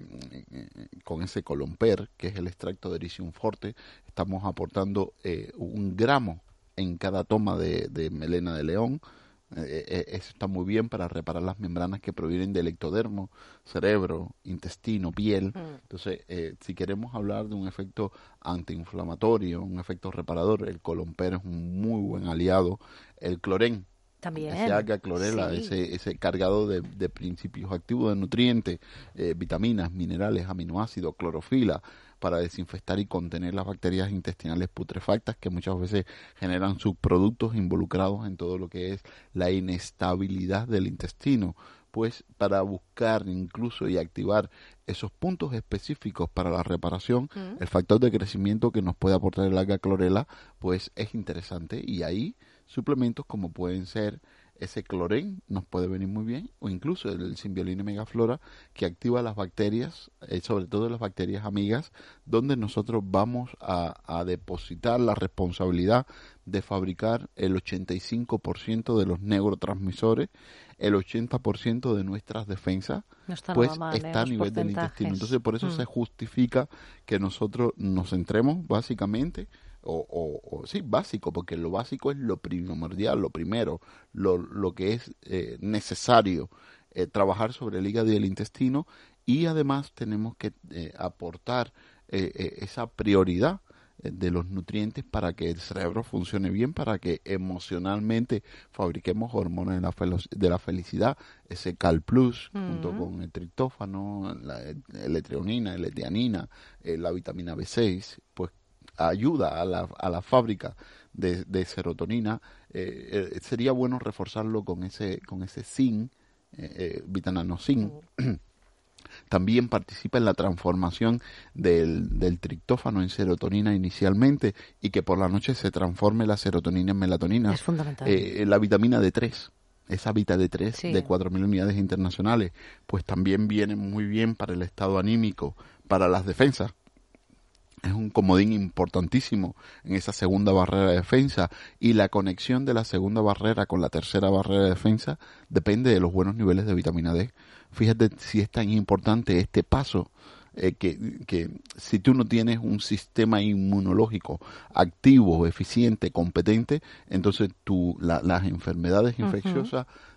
con ese colomper, que es el extracto de Ericium forte. Estamos aportando eh, un gramo en cada toma de, de melena de león. Eh, eh, eso está muy bien para reparar las membranas que provienen del ectodermo, cerebro, intestino, piel. Mm. Entonces, eh, si queremos hablar de un efecto antiinflamatorio, un efecto reparador, el colomper es un muy buen aliado. El clorén, también. Ese alga clorela, sí. ese, ese cargado de, de principios activos, de nutrientes, eh, vitaminas, minerales, aminoácidos, clorofila, para desinfectar y contener las bacterias intestinales putrefactas que muchas veces generan subproductos involucrados en todo lo que es la inestabilidad del intestino. Pues para buscar incluso y activar esos puntos específicos para la reparación, mm. el factor de crecimiento que nos puede aportar el alga clorela, pues es interesante, y ahí suplementos como pueden ser ese clorén nos puede venir muy bien, o incluso el Symbiolina megaflora, que activa las bacterias, eh, sobre todo las bacterias amigas, donde nosotros vamos a, a depositar la responsabilidad de fabricar el ochenta y cinco por ciento de los neurotransmisores, el ochenta por ciento de nuestras defensas, no está pues mal, está eh, a nivel del intestino. Entonces, por eso mm. se justifica que nosotros nos centremos básicamente O, o, o sí, básico, porque lo básico es lo primordial, lo primero, lo, lo que es eh, necesario, eh, trabajar sobre el hígado y el intestino, y además tenemos que eh, aportar eh, eh, esa prioridad eh, de los nutrientes para que el cerebro funcione bien, para que emocionalmente fabriquemos hormonas de la, fel- de la felicidad, ese Cal Plus, mm. junto con el triptófano, la L-treonina, L-tianina, eh, la vitamina B seis, pues ayuda a la, a la fábrica de, de serotonina. Eh, eh, sería bueno reforzarlo con ese con ese zinc, eh, eh, vitamina zinc. Mm. También participa en la transformación del, del triptófano en serotonina inicialmente, y que por la noche se transforme la serotonina en melatonina. Es fundamental. Eh, la vitamina D tres, esa Vita D tres sí. de cuatro mil unidades internacionales, pues también viene muy bien para el estado anímico, para las defensas. Es un comodín importantísimo en esa segunda barrera de defensa, y la conexión de la segunda barrera con la tercera barrera de defensa depende de los buenos niveles de vitamina D. Fíjate si es tan importante este paso, eh, que, que si tú no tienes un sistema inmunológico activo, eficiente, competente, entonces tú, la, las enfermedades infecciosas uh-huh.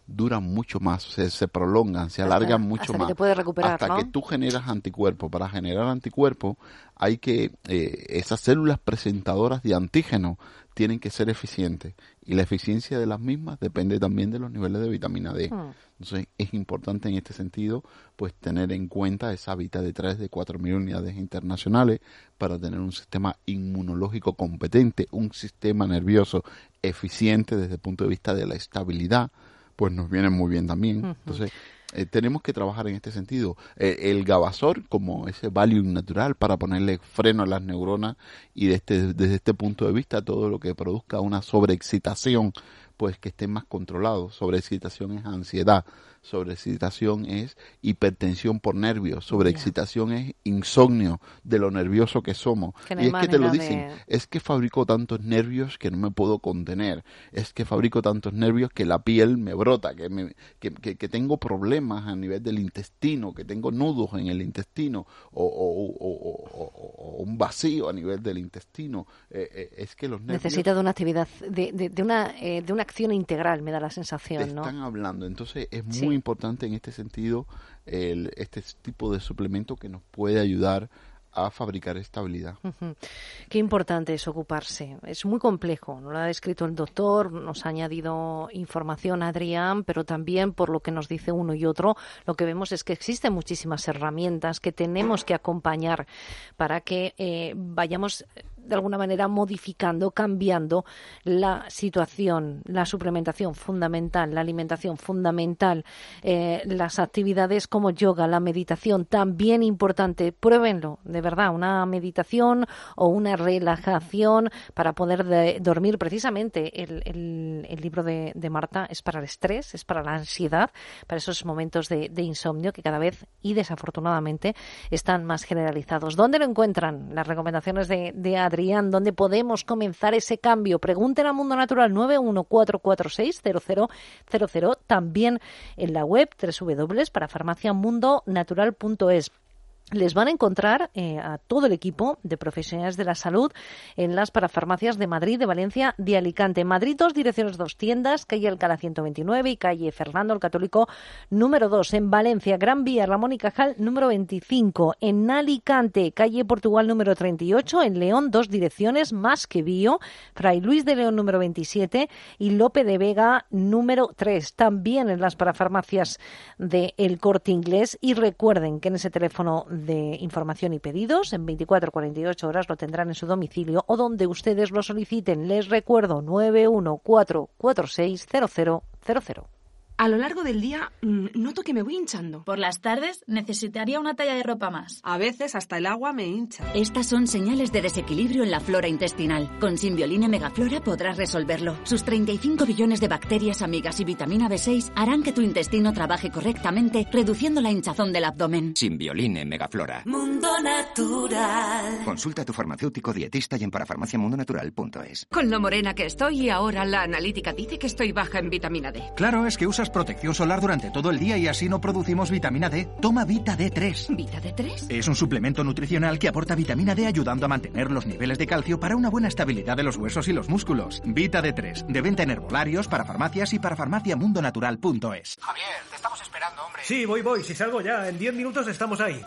duran mucho más, se, se prolongan, se alargan hasta, mucho hasta más. Que te puedes recuperar, hasta ¿no? que tú generas anticuerpos. Para generar anticuerpos hay que, eh, esas células presentadoras de antígenos tienen que ser eficientes. Y la eficiencia de las mismas depende también de los niveles de vitamina D. Hmm. Entonces es importante en este sentido pues tener en cuenta esa Vita D tres de cuatro mil unidades internacionales para tener un sistema inmunológico competente, un sistema nervioso eficiente desde el punto de vista de la estabilidad, pues nos viene muy bien también. Uh-huh. Entonces eh, tenemos que trabajar en este sentido. Eh, el Gavasor como ese Valium natural para ponerle freno a las neuronas y de este, desde este punto de vista todo lo que produzca una sobreexcitación pues que esté más controlado. Sobreexcitación es ansiedad, sobreexcitación es hipertensión por nervios, sobreexcitación yeah. es insomnio de lo nervioso que somos. Que no y es que te lo dicen, de... es que fabrico tantos nervios que no me puedo contener, es que fabrico tantos nervios que la piel me brota, que, me, que, que, que tengo problemas a nivel del intestino, que tengo nudos en el intestino o, o, o, o, o, o un vacío a nivel del intestino. Eh, eh, es que los nervios... Necesita de una actividad, de, de, de, una, eh, de una acción integral, me da la sensación, te ¿no? Están hablando, entonces es muy sí. importante en este sentido el, este tipo de suplemento que nos puede ayudar a fabricar estabilidad. Uh-huh. Qué importante es ocuparse. Es muy complejo, nos lo ha descrito el doctor, nos ha añadido información Adrián, pero también por lo que nos dice uno y otro, lo que vemos es que existen muchísimas herramientas que tenemos que acompañar para que eh, vayamos de alguna manera modificando, cambiando la situación, la suplementación fundamental, la alimentación fundamental, eh, las actividades como yoga, la meditación también importante. Pruébenlo, de verdad, una meditación o una relajación para poder de, dormir. Precisamente el, el, el libro de, de Marta es para el estrés, es para la ansiedad, para esos momentos de, de insomnio que cada vez y desafortunadamente están más generalizados. ¿Dónde lo encuentran? Las recomendaciones de, de Adrián. ¿Dónde podemos comenzar ese cambio? Pregunten a Mundo Natural nueve uno cuatro cuatro seis cero cero cero cero, también en la web doble u doble u doble u punto parafarmacia mundo natural punto es. Les van a encontrar eh, a todo el equipo de profesionales de la salud en las parafarmacias de Madrid, de Valencia, de Alicante. En Madrid, dos direcciones, dos tiendas, calle Alcalá ciento veintinueve y calle Fernando el Católico número dos. En Valencia, Gran Vía, Ramón y Cajal número veinticinco. En Alicante, calle Portugal número treinta y ocho. En León, dos direcciones, Más que Bio, Fray Luis de León número veintisiete y Lope de Vega número tres. También en las parafarmacias de El Corte Inglés. Y recuerden que en ese teléfono de información y pedidos, en veinticuatro a cuarenta y ocho horas lo tendrán en su domicilio o donde ustedes lo soliciten. Les recuerdo nueve uno cuatro cuatro seis cero cero cero cero. A lo largo del día mmm, noto que me voy hinchando. Por las tardes necesitaría una talla de ropa más. A veces hasta el agua me hincha. Estas son señales de desequilibrio en la flora intestinal. Con Simbioline Megaflora podrás resolverlo. Sus treinta y cinco billones de bacterias amigas y vitamina B seis harán que tu intestino trabaje correctamente, reduciendo la hinchazón del abdomen. Simbioline Megaflora. Mundo Natural. Consulta a tu farmacéutico dietista y en parafarmacia mundo natural punto es. Con lo morena que estoy y ahora la analítica dice que estoy baja en vitamina D. Claro, es que usas protección solar durante todo el día y así no producimos vitamina D. Toma Vita D tres. ¿Vita D tres? Es un suplemento nutricional que aporta vitamina D ayudando a mantener los niveles de calcio para una buena estabilidad de los huesos y los músculos. Vita D tres, de venta en herbolarios, para farmacias y para farmacia mundo natural punto es. Javier, te estamos esperando, hombre. Sí, voy, voy. Si salgo ya, en diez minutos estamos ahí.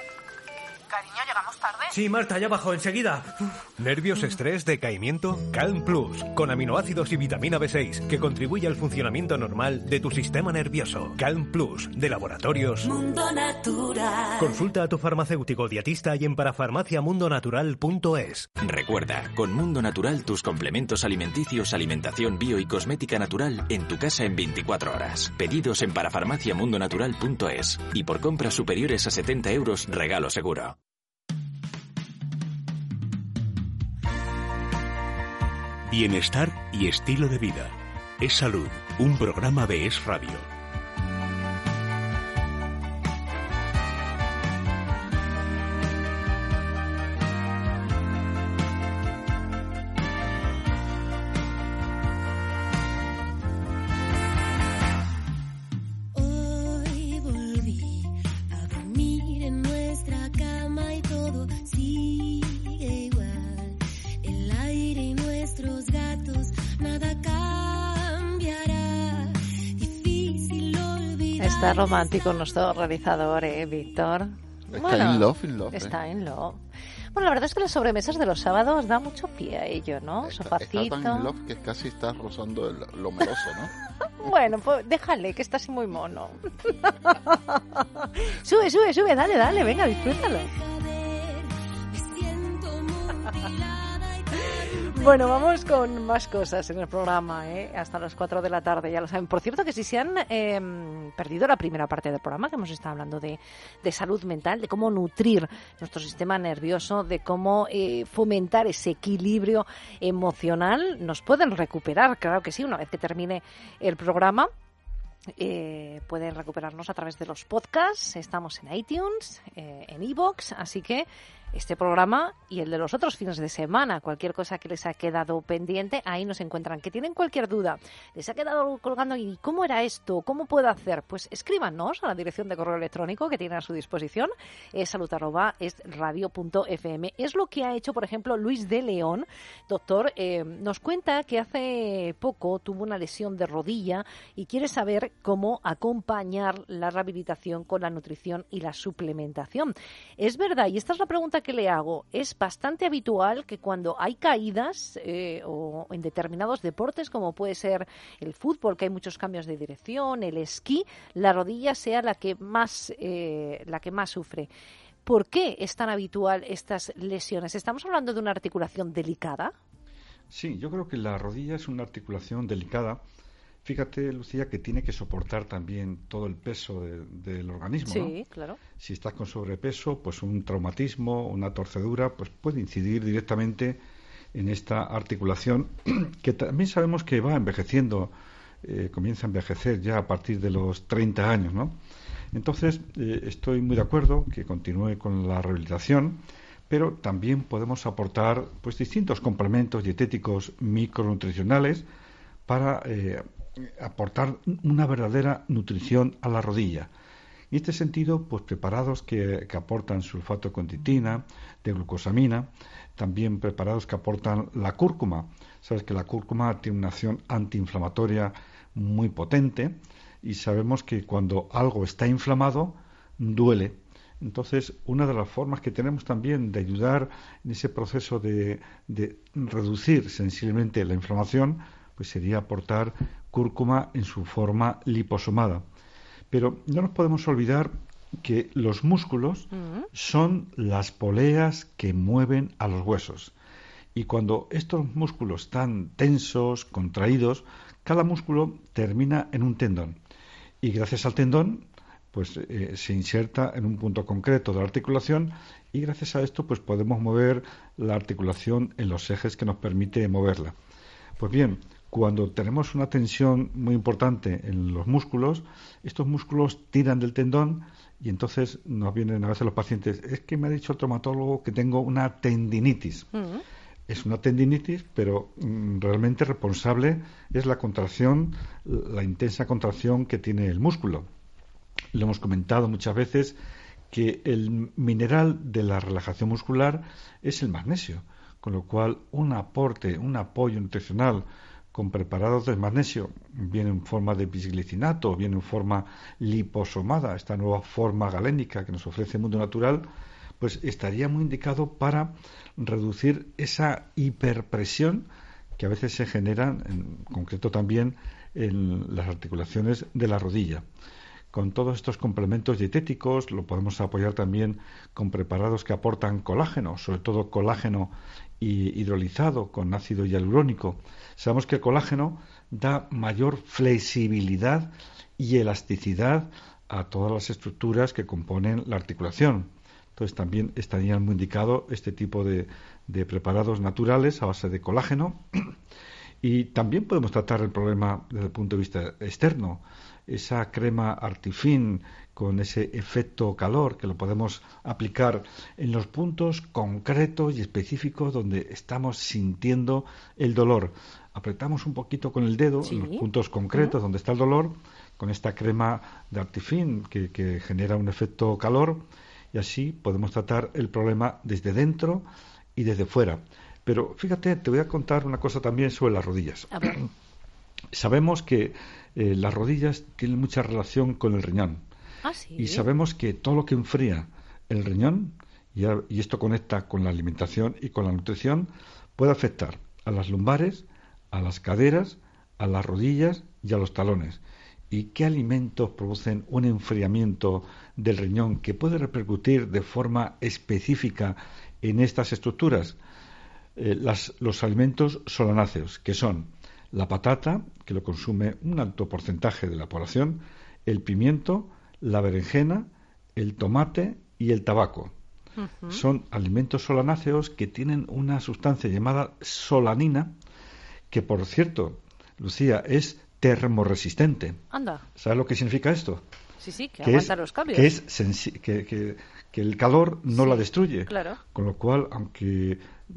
Cariño, ¿llegamos tarde? Sí, Marta, ya bajo, enseguida. ¿Nervios, estrés, decaimiento? Calm Plus, con aminoácidos y vitamina B seis, que contribuye al funcionamiento normal de tu sistema nervioso. Calm Plus, de Laboratorios Mundo Natural. Consulta a tu farmacéutico dietista y en parafarmacia mundo natural punto es. Recuerda, con Mundo Natural tus complementos alimenticios, alimentación bio y cosmética natural en tu casa en veinticuatro horas. Pedidos en parafarmacia mundo natural punto es. Y por compras superiores a setenta euros, regalo seguro. Bienestar y estilo de vida. Es Salud, un programa de Es Radio. Hoy volví a dormir en nuestra cama y todo sigue igual. El aire y nuestros gatos, nada cambiará. Difícil Está romántico nuestro realizador, ¿eh, Víctor? Está Bueno, in love, in love. Está eh. en love. Bueno, la verdad es que las sobremesas de los sábados da mucho pie a ello, ¿no? Está, Sofacito. está tan in love que casi está rozando el, lo meloso, ¿no? Bueno, pues déjale, que está así muy mono. Sube, sube, sube, dale, dale, venga, disfrútalo. Bueno, vamos con más cosas en el programa, ¿eh? Hasta las cuatro de la tarde, ya lo saben. Por cierto, que si se han eh, perdido la primera parte del programa, que hemos estado hablando de, de salud mental, de cómo nutrir nuestro sistema nervioso, de cómo eh, fomentar ese equilibrio emocional, nos pueden recuperar, claro que sí, una vez que termine el programa. Eh, pueden recuperarnos a través de los podcasts. Estamos en iTunes, eh, en iVoox, así que este programa y el de los otros fines de semana, cualquier cosa que les ha quedado pendiente, ahí nos encuentran. Que tienen cualquier duda, les ha quedado colgando y ¿cómo era esto? ¿Cómo puedo hacer? Pues escríbanos a la dirección de correo electrónico que tienen a su disposición, es salud arroba es radio punto f m. Es lo que ha hecho, por ejemplo, Luis de León, doctor, eh, nos cuenta que hace poco tuvo una lesión de rodilla y quiere saber cómo acompañar la rehabilitación con la nutrición y la suplementación. Es verdad, y esta es la pregunta que le hago, es bastante habitual que cuando hay caídas eh, o en determinados deportes, como puede ser el fútbol, que hay muchos cambios de dirección, el esquí, la rodilla sea la que más, eh, la que más sufre. ¿Por qué es tan habitual estas lesiones? ¿Estamos hablando de una articulación delicada? Sí, yo creo que la rodilla es una articulación delicada. Fíjate, Lucía, que tiene que soportar también todo el peso de, del organismo, ¿no? Sí, claro. Si estás con sobrepeso, pues un traumatismo, una torcedura, pues puede incidir directamente en esta articulación, que también sabemos que va envejeciendo, eh, comienza a envejecer ya a partir de los treinta años, ¿no? Entonces, eh, estoy muy de acuerdo que continúe con la rehabilitación, pero también podemos aportar pues distintos complementos dietéticos micronutricionales para eh, aportar una verdadera nutrición a la rodilla. En este sentido, pues preparados que, que aportan sulfato de condroitina, de glucosamina, también preparados que aportan la cúrcuma. Sabes que la cúrcuma tiene una acción antiinflamatoria muy potente y sabemos que cuando algo está inflamado, duele. Entonces, una de las formas que tenemos también de ayudar en ese proceso de, de reducir sensiblemente la inflamación, pues sería aportar cúrcuma en su forma liposomada. Pero no nos podemos olvidar que los músculos uh-huh. son las poleas que mueven a los huesos. Y cuando estos músculos están tensos, contraídos, cada músculo termina en un tendón. Y gracias al tendón, pues eh, se inserta en un punto concreto de la articulación y gracias a esto pues podemos mover la articulación en los ejes que nos permite moverla. Pues bien, cuando tenemos una tensión muy importante en los músculos, estos músculos tiran del tendón y entonces nos vienen a veces los pacientes, es que me ha dicho el traumatólogo que tengo una tendinitis. Uh-huh. Es una tendinitis, pero mm, realmente responsable es la contracción, la intensa contracción que tiene el músculo. Lo hemos comentado muchas veces que el mineral de la relajación muscular es el magnesio, con lo cual un aporte, un apoyo nutricional con preparados de magnesio, bien en forma de bisglicinato, bien en forma liposomada, esta nueva forma galénica que nos ofrece el mundo natural, pues estaría muy indicado para reducir esa hiperpresión que a veces se genera, en concreto también en las articulaciones de la rodilla. Con todos estos complementos dietéticos lo podemos apoyar también con preparados que aportan colágeno, sobre todo colágeno hidrolizado con ácido hialurónico. Sabemos que el colágeno da mayor flexibilidad y elasticidad a todas las estructuras que componen la articulación. Entonces también estaría muy indicado este tipo de, de preparados naturales a base de colágeno. Y también podemos tratar el problema desde el punto de vista externo. Esa crema Artifin con ese efecto calor que lo podemos aplicar en los puntos concretos y específicos donde estamos sintiendo el dolor. Apretamos un poquito con el dedo sí. en los puntos concretos uh-huh. donde está el dolor, con esta crema de Artifin que, que genera un efecto calor, y así podemos tratar el problema desde dentro y desde fuera. Pero fíjate, te voy a contar una cosa también sobre las rodillas. A ver. Sabemos que eh, las rodillas tienen mucha relación con el riñón. Ah, sí. Y sabemos que todo lo que enfría el riñón, y, a, y esto conecta con la alimentación y con la nutrición, puede afectar a las lumbares, a las caderas, a las rodillas y a los talones. ¿Y qué alimentos producen un enfriamiento del riñón que puede repercutir de forma específica en estas estructuras? Eh, las, los alimentos solanáceos, que son la patata, que lo consume un alto porcentaje de la población, el pimiento, la berenjena, el tomate y el tabaco. Uh-huh. Son alimentos solanáceos que tienen una sustancia llamada solanina, que por cierto, Lucía, es termoresistente. Anda. ¿Sabes lo que significa esto? Sí, sí, que, que aguanta es, los cambios. Que, es sensi- que, que, que el calor no sí, la destruye. Claro. Con lo cual, aunque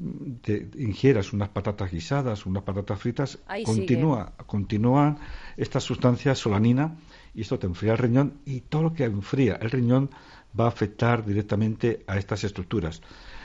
te ingieras unas patatas guisadas, unas patatas fritas, Ahí continúa, sigue. continúan estas sustancias solanina y esto te enfría el riñón y todo lo que enfría el riñón va a afectar directamente a estas estructuras.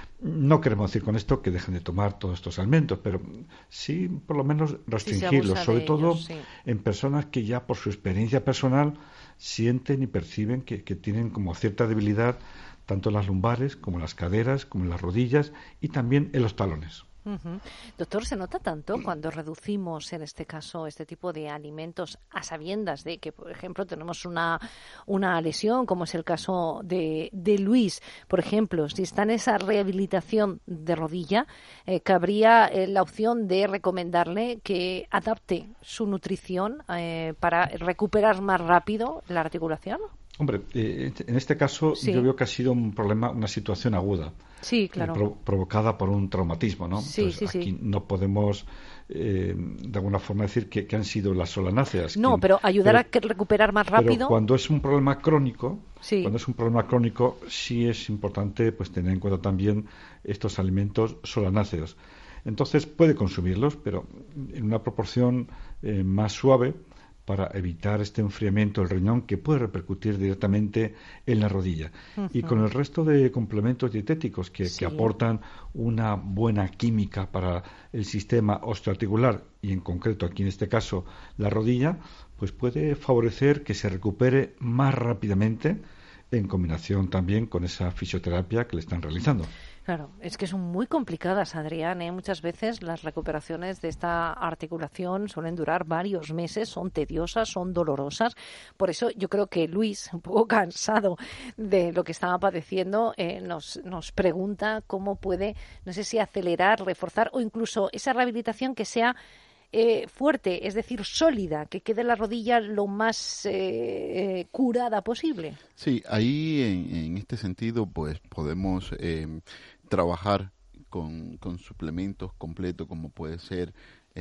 No queremos decir con esto que dejen de tomar todos estos alimentos, pero sí por lo menos restringirlos, sí, sobre todo ellos, sí. en personas que ya por su experiencia personal sienten y perciben que, que tienen como cierta debilidad tanto en las lumbares como en las caderas, como en las rodillas y también en los talones. Uh-huh. Doctor, ¿se nota tanto cuando reducimos, en este caso, este tipo de alimentos a sabiendas de que, por ejemplo, tenemos una, una lesión, como es el caso de, de Luis? Por ejemplo, si está en esa rehabilitación de rodilla, eh, cabría eh, la opción de recomendarle que adapte su nutrición eh, para recuperar más rápido la articulación. Hombre, eh, en este caso sí. yo veo que ha sido un problema, una situación aguda. Sí, claro. Eh, pro- provocada por un traumatismo, ¿no? Sí, Entonces, sí, aquí sí. no podemos, eh, de alguna forma, decir que, que han sido las solanáceas. No, que, pero ayudar pero, a que recuperar más rápido. Pero cuando es un problema crónico, sí. cuando es un problema crónico, sí es importante, pues, tener en cuenta también estos alimentos solanáceos. Entonces puede consumirlos, pero en una proporción eh, más suave, para evitar este enfriamiento del riñón que puede repercutir directamente en la rodilla. Uh-huh. Y con el resto de complementos dietéticos que, sí. que aportan una buena química para el sistema osteoarticular y en concreto aquí en este caso la rodilla, pues puede favorecer que se recupere más rápidamente en combinación también con esa fisioterapia que le están realizando. Claro, es que son muy complicadas, Adrián, ¿eh? Muchas veces las recuperaciones de esta articulación suelen durar varios meses, son tediosas, son dolorosas. Por eso yo creo que Luis, un poco cansado de lo que estaba padeciendo, eh, nos, nos pregunta cómo puede, no sé si acelerar, reforzar o incluso esa rehabilitación que sea Eh, fuerte, es decir, sólida, que quede la rodilla lo más eh, eh, curada posible. Sí, ahí en, en este sentido pues podemos eh, trabajar con, con suplementos completos como puede ser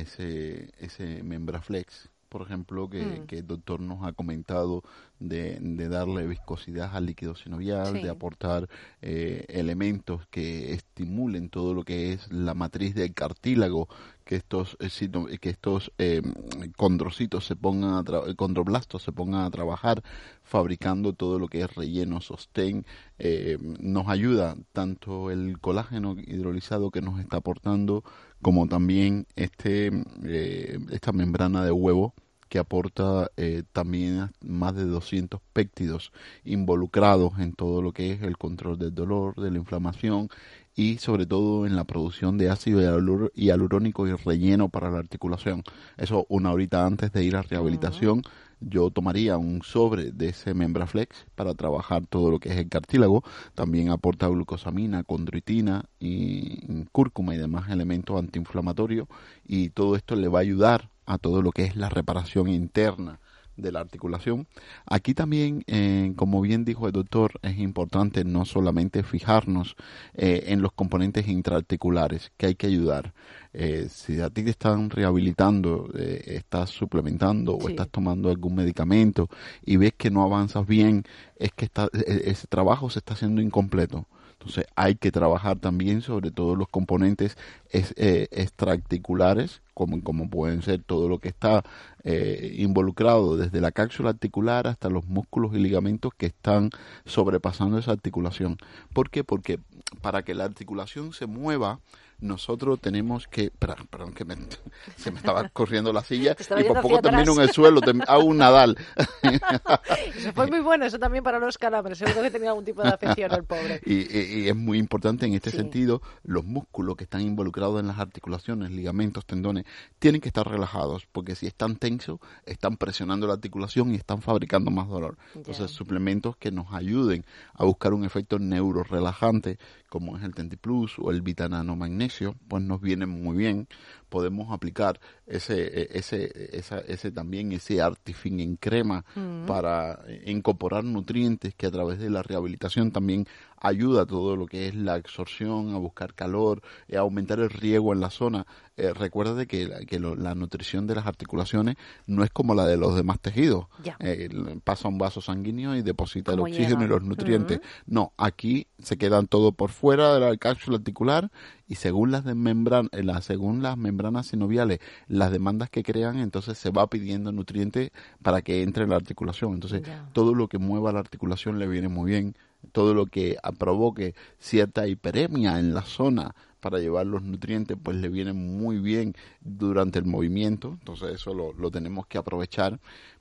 ese, ese Membraflex, por ejemplo, que, mm. que el doctor nos ha comentado de, de darle viscosidad al líquido sinovial, sí. de aportar eh, elementos que estimulen todo lo que es la matriz del cartílago, que estos eh, que estos eh, condrocitos se pongan a tra- condroblastos se pongan a trabajar fabricando todo lo que es relleno, sostén. Eh, nos ayuda tanto el colágeno hidrolizado que nos está aportando como también este eh, esta membrana de huevo que aporta eh, también más de doscientos péptidos involucrados en todo lo que es el control del dolor, de la inflamación y sobre todo en la producción de ácido hialur- hialurónico y relleno para la articulación. Eso una horita antes de ir a rehabilitación, uh-huh. yo tomaría un sobre de ese Membraflex para trabajar todo lo que es el cartílago. También aporta glucosamina, condroitina y cúrcuma y demás elementos antiinflamatorios y todo esto le va a ayudar a todo lo que es la reparación interna de la articulación. Aquí también, eh, como bien dijo el doctor, es importante no solamente fijarnos eh, en los componentes intraarticulares, que hay que ayudar. Eh, si a ti te están rehabilitando, eh, estás suplementando sí. o estás tomando algún medicamento y ves que no avanzas bien, es que está, ese trabajo se está haciendo incompleto. Entonces hay que trabajar también sobre todos los componentes es, eh, extraarticulares, como, como pueden ser todo lo que está eh, involucrado desde la cápsula articular hasta los músculos y ligamentos que están sobrepasando esa articulación. ¿Por qué? Porque para que la articulación se mueva nosotros tenemos que... Perdón, perdón que me, se me estaba corriendo la silla estaba y por yendo poco hacia termino atrás. en el suelo, tem- hago un Nadal. Eso fue muy bueno, eso también para los calambres. Seguro que tenía algún tipo de afección el pobre. Y, y- y es muy importante en este Sí. sentido, los músculos que están involucrados en las articulaciones, ligamentos, tendones, tienen que estar relajados, porque si están tensos, están presionando la articulación y están fabricando más dolor. Entonces, suplementos que nos ayuden a buscar un efecto neurorelajante, como es el Tentiplus o el Vitanano Magnesio, pues nos viene muy bien. Podemos aplicar ese ese esa, ese también ese Artifin en crema Mm. para incorporar nutrientes que a través de la rehabilitación también ayuda a todo lo que es la absorción, a buscar calor, a aumentar el riego en la zona. Eh, recuerda de que, la, que lo- la nutrición de las articulaciones no es como la de los demás tejidos. Ya. Eh, pasa un vaso sanguíneo y deposita el ¿Cómo oxígeno llega? y los nutrientes. Ujú. No, aquí se quedan todo por fuera de la cápsula articular y según las de membran- eh, la- según las membranas sinoviales, las demandas que crean, entonces se va pidiendo nutrientes para que entre en la articulación. Entonces, Ya. todo lo que mueva la articulación le viene muy bien. Todo lo que ah, provoque cierta hiperemia en la zona para llevar los nutrientes, pues le viene muy bien durante el movimiento. Entonces, eso lo, lo tenemos que aprovechar.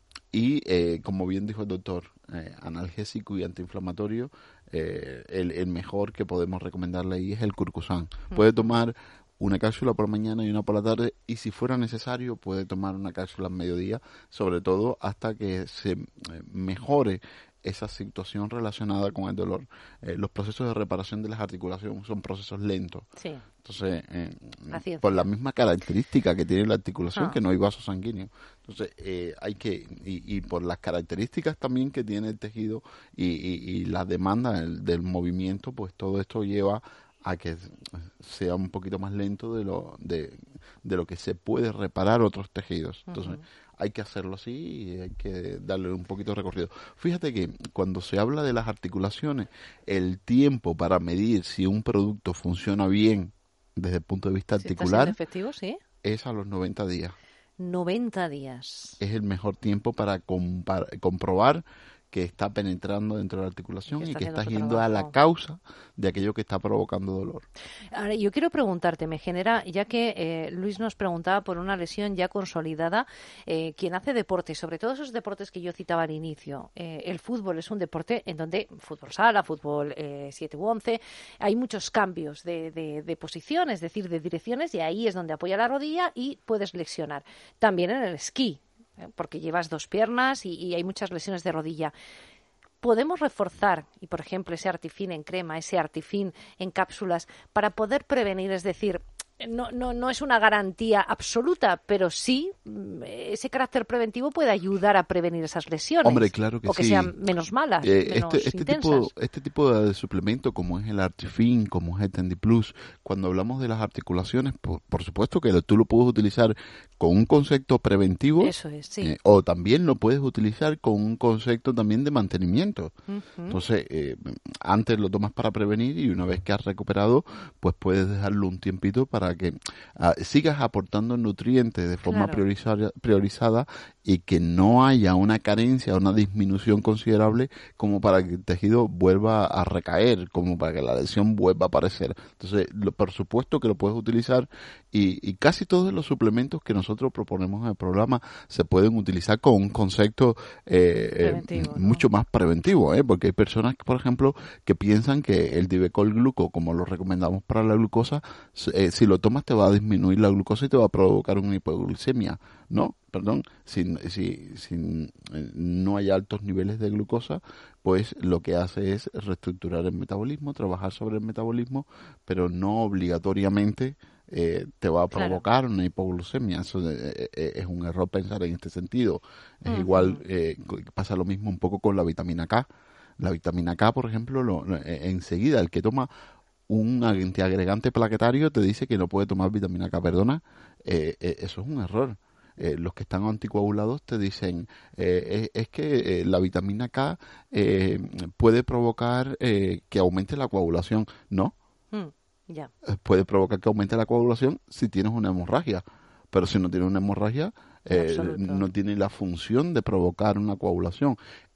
Y, eh, como bien dijo el doctor, eh, analgésico y antiinflamatorio, eh, el, el mejor que podemos recomendarle ahí es el Curcusan. Puede tomar una cápsula por la mañana y una por la tarde, y si fuera necesario puede tomar una cápsula al mediodía, sobre todo hasta que se eh, mejore esa situación relacionada con el dolor. Eh, los procesos de reparación de las articulaciones son procesos lentos. Sí. Entonces, eh, La ciencia. por la misma característica que tiene la articulación, Ah. que no hay vaso sanguíneo. Entonces, eh, hay que, y, y por las características también que tiene el tejido y, y, y la demanda del, del movimiento, pues todo esto lleva a que sea un poquito más lento de lo de, de lo que se puede reparar otros tejidos. Entonces, Ujú. hay que hacerlo así y hay que darle un poquito de recorrido. Fíjate que cuando se habla de las articulaciones, el tiempo para medir si un producto funciona bien desde el punto de vista Si está siendo articular efectivo, sí. es a los noventa días. noventa días. Es el mejor tiempo para compar- comprobar que está penetrando dentro de la articulación Que y está que haciendo está su yendo a la trabajo. causa de aquello que está provocando dolor. Ahora, yo quiero preguntarte, me genera, ya que eh, Luis nos preguntaba por una lesión ya consolidada, eh, quien hace deporte, sobre todo esos deportes que yo citaba al inicio, eh, el fútbol es un deporte en donde, fútbol sala, fútbol eh, siete u once, hay muchos cambios de, de, de posición, es decir, de direcciones, y ahí es donde apoya la rodilla y puedes lesionar. También en el esquí, eh, porque llevas dos piernas y, y hay muchas lesiones de rodilla. Podemos reforzar, y por ejemplo ese Artifin en crema, ese Artifin en cápsulas, para poder prevenir, es decir, no, no, no es una garantía absoluta, pero sí mm, ese carácter preventivo puede ayudar a prevenir esas lesiones. Hombre, claro que o que sí. sean menos malas, Eh, menos este, este intensas. tipo, este tipo de suplemento, como es el Artifin, como es el Tendiplus, cuando hablamos de las articulaciones, por, por supuesto que lo- tú lo puedes utilizar con un concepto preventivo. Eso es, sí. eh, o también lo puedes utilizar con un concepto también de mantenimiento. Ujú. Entonces, eh, antes lo tomas para prevenir y una vez que has recuperado, pues puedes dejarlo un tiempito para que ah, sigas aportando nutrientes de forma Claro. priorizada, priorizada y que no haya una carencia, una disminución considerable como para que el tejido vuelva a recaer, como para que la lesión vuelva a aparecer. Entonces, lo- por supuesto que lo puedes utilizar y, y casi todos los suplementos que nosotros proponemos en el programa se pueden utilizar con un concepto eh, eh, Preventivo, ¿no? mucho más preventivo, ¿eh? Porque hay personas, por ejemplo, que piensan que el Divecol Gluco, como lo recomendamos para la glucosa, s- eh, si lo tomas te va a disminuir la glucosa y te va a provocar una hipoglucemia. No, perdón, si, si, si eh, no hay altos niveles de glucosa, pues lo que hace es reestructurar el metabolismo, trabajar sobre el metabolismo, pero no obligatoriamente eh, te va a Claro. provocar una hipoglucemia. Eso eh, eh, es un error pensar en este sentido. Es Ujú. igual, eh, co- pasa lo mismo un poco con la vitamina K. La vitamina K, por ejemplo, lo, lo- eh, enseguida el que toma un antiagregante plaquetario te dice que no puede tomar vitamina K. Perdona, eh, eh, eso es un error. Eh, los que están anticoagulados te dicen eh, es, es que eh, la vitamina K eh, puede provocar eh, que aumente la coagulación. No, Mm, ya. eh, puede provocar que aumente la coagulación si tienes una hemorragia, pero si no tienes una hemorragia En eh, absoluto. no tiene la función de provocar una coagulación.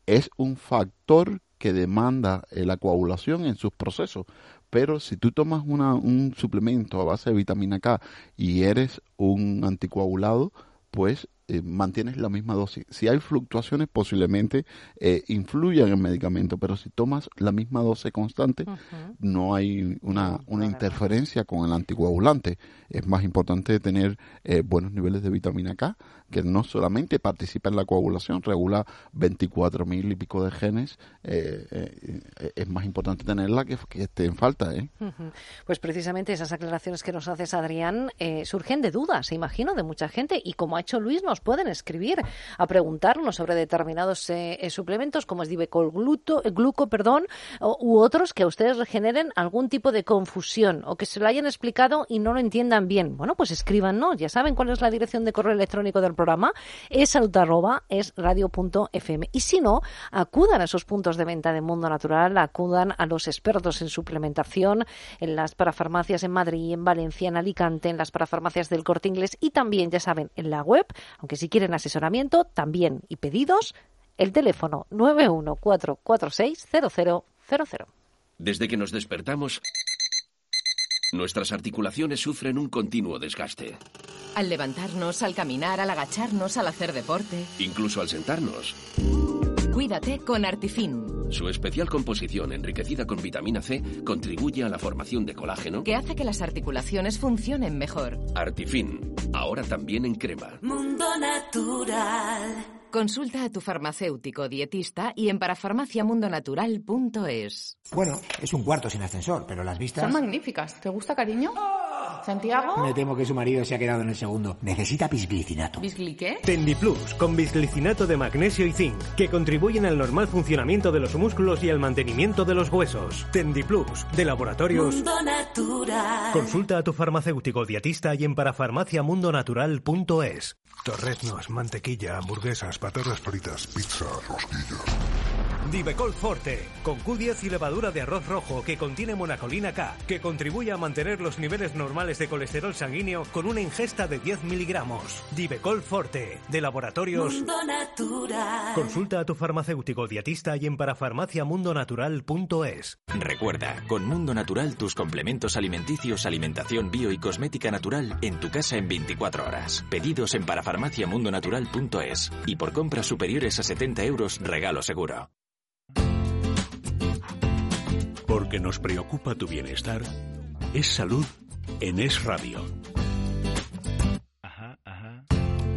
es un factor que demanda eh, la coagulación en sus procesos. Pero si tú tomas una, un suplemento a base de vitamina K y eres un anticoagulado, pues eh, mantienes la misma dosis. Si hay fluctuaciones, posiblemente eh, influyan en el medicamento, pero si tomas la misma dosis constante, uh-huh. no hay una, una interferencia con el anticoagulante. Es más importante tener eh, buenos niveles de vitamina K, que no solamente participa en la coagulación, regula veinticuatro mil y pico de genes. Eh, eh, es más importante tenerla que, que esté en falta. ¿eh? Uh-huh. Pues precisamente esas aclaraciones que nos haces, Adrián, eh, surgen de dudas, imagino, de mucha gente, y como ha hecho Luis, nos pueden escribir a preguntarnos sobre determinados eh, eh, suplementos, como es Divecol Gluto, eh, Gluco, perdón, o, u otros que a ustedes les generen algún tipo de confusión o que se lo hayan explicado y no lo entiendan bien. Bueno, pues escríbanos, ya saben cuál es la dirección de correo electrónico del programa, es salud arroba es radio punto f m. Y si no, acudan a esos puntos de venta de Mundo Natural, acudan a los expertos en suplementación, en las parafarmacias en Madrid, en Valencia, en Alicante, en las parafarmacias del Corte Inglés y también, ya saben, en la web, aunque si quieren asesoramiento, también y pedidos, el teléfono nueve uno cuatro cuatro seis cero cero cero cero. Desde que nos despertamos, nuestras articulaciones sufren un continuo desgaste. Al levantarnos, al caminar, al agacharnos, al hacer deporte. Incluso al sentarnos. Cuídate con Artifin. Su especial composición enriquecida con vitamina C contribuye a la formación de colágeno que hace que las articulaciones funcionen mejor. Artifin, ahora también en crema. Mundo Natural. Consulta a tu farmacéutico dietista y en parafarmacia mundo natural punto es. Bueno, es un cuarto sin ascensor, pero las vistas... Son magníficas. ¿Te gusta, cariño? ¿Santiago? Me temo que su marido se ha quedado en el segundo. Necesita bisglicinato. ¿Bisgli qué? Tendiplus, con bisglicinato de magnesio y zinc, que contribuyen al normal funcionamiento de los músculos y al mantenimiento de los huesos. Tendiplus, de Laboratorios Mundo Natural. Consulta a tu farmacéutico dietista y en parafarmacia mundo natural punto es. Torreznos, mantequilla, hamburguesas, patatas fritas, pizza, rosquillas. Divecol Forte, con Q diez y levadura de arroz rojo que contiene monacolina K, que contribuye a mantener los niveles normales de colesterol sanguíneo con una ingesta de diez miligramos. Divecol Forte, de Laboratorios Mundo Natural. Consulta a tu farmacéutico dietista y en parafarmacia mundo natural punto es. Recuerda, con Mundo Natural tus complementos alimenticios, alimentación bio y cosmética natural en tu casa en veinticuatro horas. Pedidos en parafarmacia mundo natural punto es y por compras superiores a setenta euros regalo seguro. Porque nos preocupa tu bienestar, es salud en Es Radio. Ajá, ajá.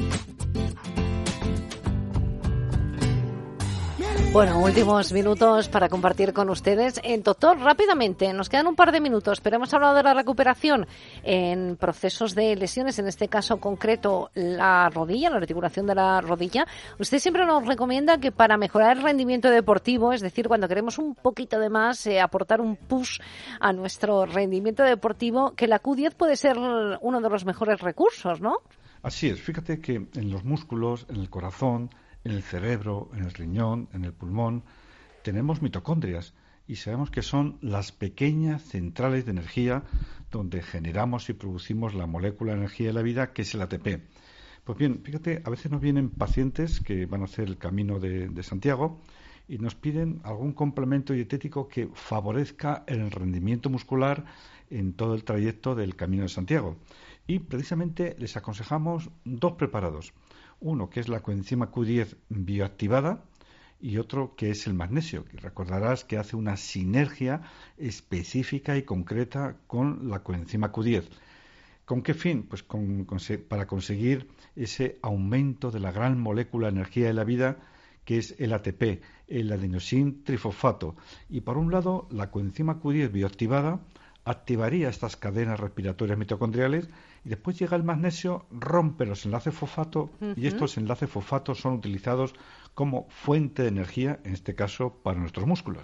Bueno, últimos minutos para compartir con ustedes. Eh, doctor, rápidamente, nos quedan un par de minutos, pero hemos hablado de la recuperación en procesos de lesiones, en este caso concreto la rodilla, la articulación de la rodilla. Usted siempre nos recomienda que para mejorar el rendimiento deportivo, es decir, cuando queremos un poquito de más, eh, aportar un push a nuestro rendimiento deportivo, que la Q diez puede ser uno de los mejores recursos, ¿no? Así es, fíjate que en los músculos, en el corazón, en el cerebro, en el riñón, en el pulmón, tenemos mitocondrias y sabemos que son las pequeñas centrales de energía donde generamos y producimos la molécula de energía de la vida, que es el A T P. Pues bien, fíjate, a veces nos vienen pacientes que van a hacer el camino de, de Santiago y nos piden algún complemento dietético que favorezca el rendimiento muscular en todo el trayecto del Camino de Santiago. Y precisamente les aconsejamos dos preparados. Uno que es la coenzima Q diez bioactivada y otro que es el magnesio, que recordarás que hace una sinergia específica y concreta con la coenzima Q diez. ¿Con qué fin? Pues con, con, para conseguir ese aumento de la gran molécula de energía de la vida, que es el A T P, el adenosin trifosfato. Y por un lado, la coenzima Q diez bioactivada activaría estas cadenas respiratorias mitocondriales y después llega el magnesio, rompe los enlaces fosfato uh-huh. y estos enlaces fosfato son utilizados como fuente de energía, en este caso para nuestros músculos.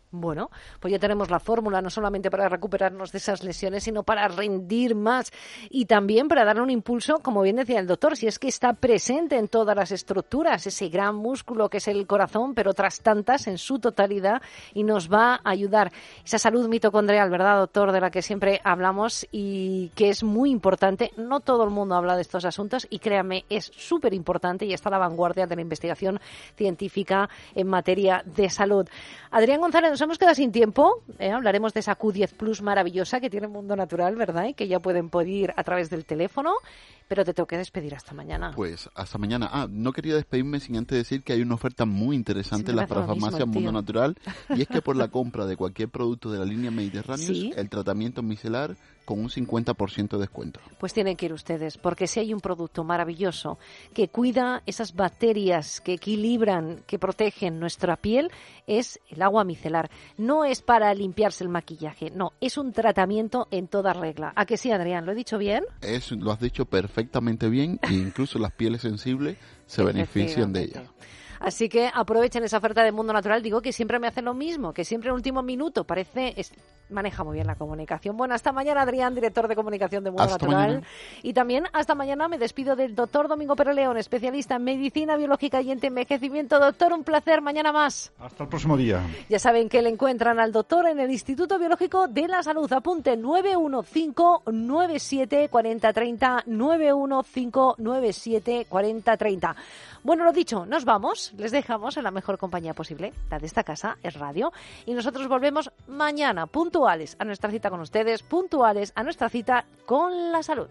Bueno, pues ya tenemos la fórmula, no solamente para recuperarnos de esas lesiones, sino para rendir más y también para darle un impulso, como bien decía el doctor, si es que está presente en todas las estructuras, ese gran músculo que es el corazón, pero otras tantas en su totalidad, y nos va a ayudar. Esa salud mitocondrial, ¿verdad, doctor?, de la que siempre hablamos y que es muy importante. No todo el mundo habla de estos asuntos y créanme, es súper importante y está a la vanguardia de la investigación científica en materia de salud. Adrián González, nos hemos quedado sin tiempo, ¿eh? Hablaremos de esa Q diez Plus maravillosa que tiene Mundo Natural, ¿verdad? Y que ya pueden pedir a través del teléfono, pero te tengo que despedir hasta mañana. Pues hasta mañana. Ah, no quería despedirme sin antes decir que hay una oferta muy interesante en la parafarmacia Mundo Natural, y es que por la compra de cualquier producto de la línea Mediterráneos, ¿sí?, el tratamiento micelar con un cincuenta por ciento de descuento. Pues tienen que ir ustedes, porque si hay un producto maravilloso que cuida esas bacterias, que equilibran, que protegen nuestra piel, es el agua micelar. No es para limpiarse el maquillaje, no, es un tratamiento en toda regla. ¿A que sí, Adrián? ¿Lo he dicho bien? Es, lo has dicho perfectamente bien, e incluso las pieles sensibles se benefician de ella. Así que aprovechen esa oferta de Mundo Natural. Digo que siempre me hacen lo mismo, que siempre en último minuto parece... Es, maneja muy bien la comunicación. Bueno, hasta mañana, Adrián, director de comunicación de Mundo hasta Natural. Mañana. Y también hasta mañana me despido del doctor Domingo Pérez León, especialista en medicina biológica y envejecimiento. Doctor, un placer. Mañana más. Hasta el próximo día. Ya saben que le encuentran al doctor en el Instituto Biológico de la Salud. Apunte nueve uno cinco, nueve siete, cuatro cero tres cero, nueve uno cinco, nueve siete, cuatro cero tres cero. Bueno, lo dicho, nos vamos. Les dejamos en la mejor compañía posible, la de esta casa, es radio. Y nosotros volvemos mañana, puntuales a nuestra cita con ustedes, puntuales a nuestra cita con la salud.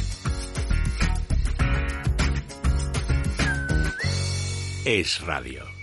Es Radio.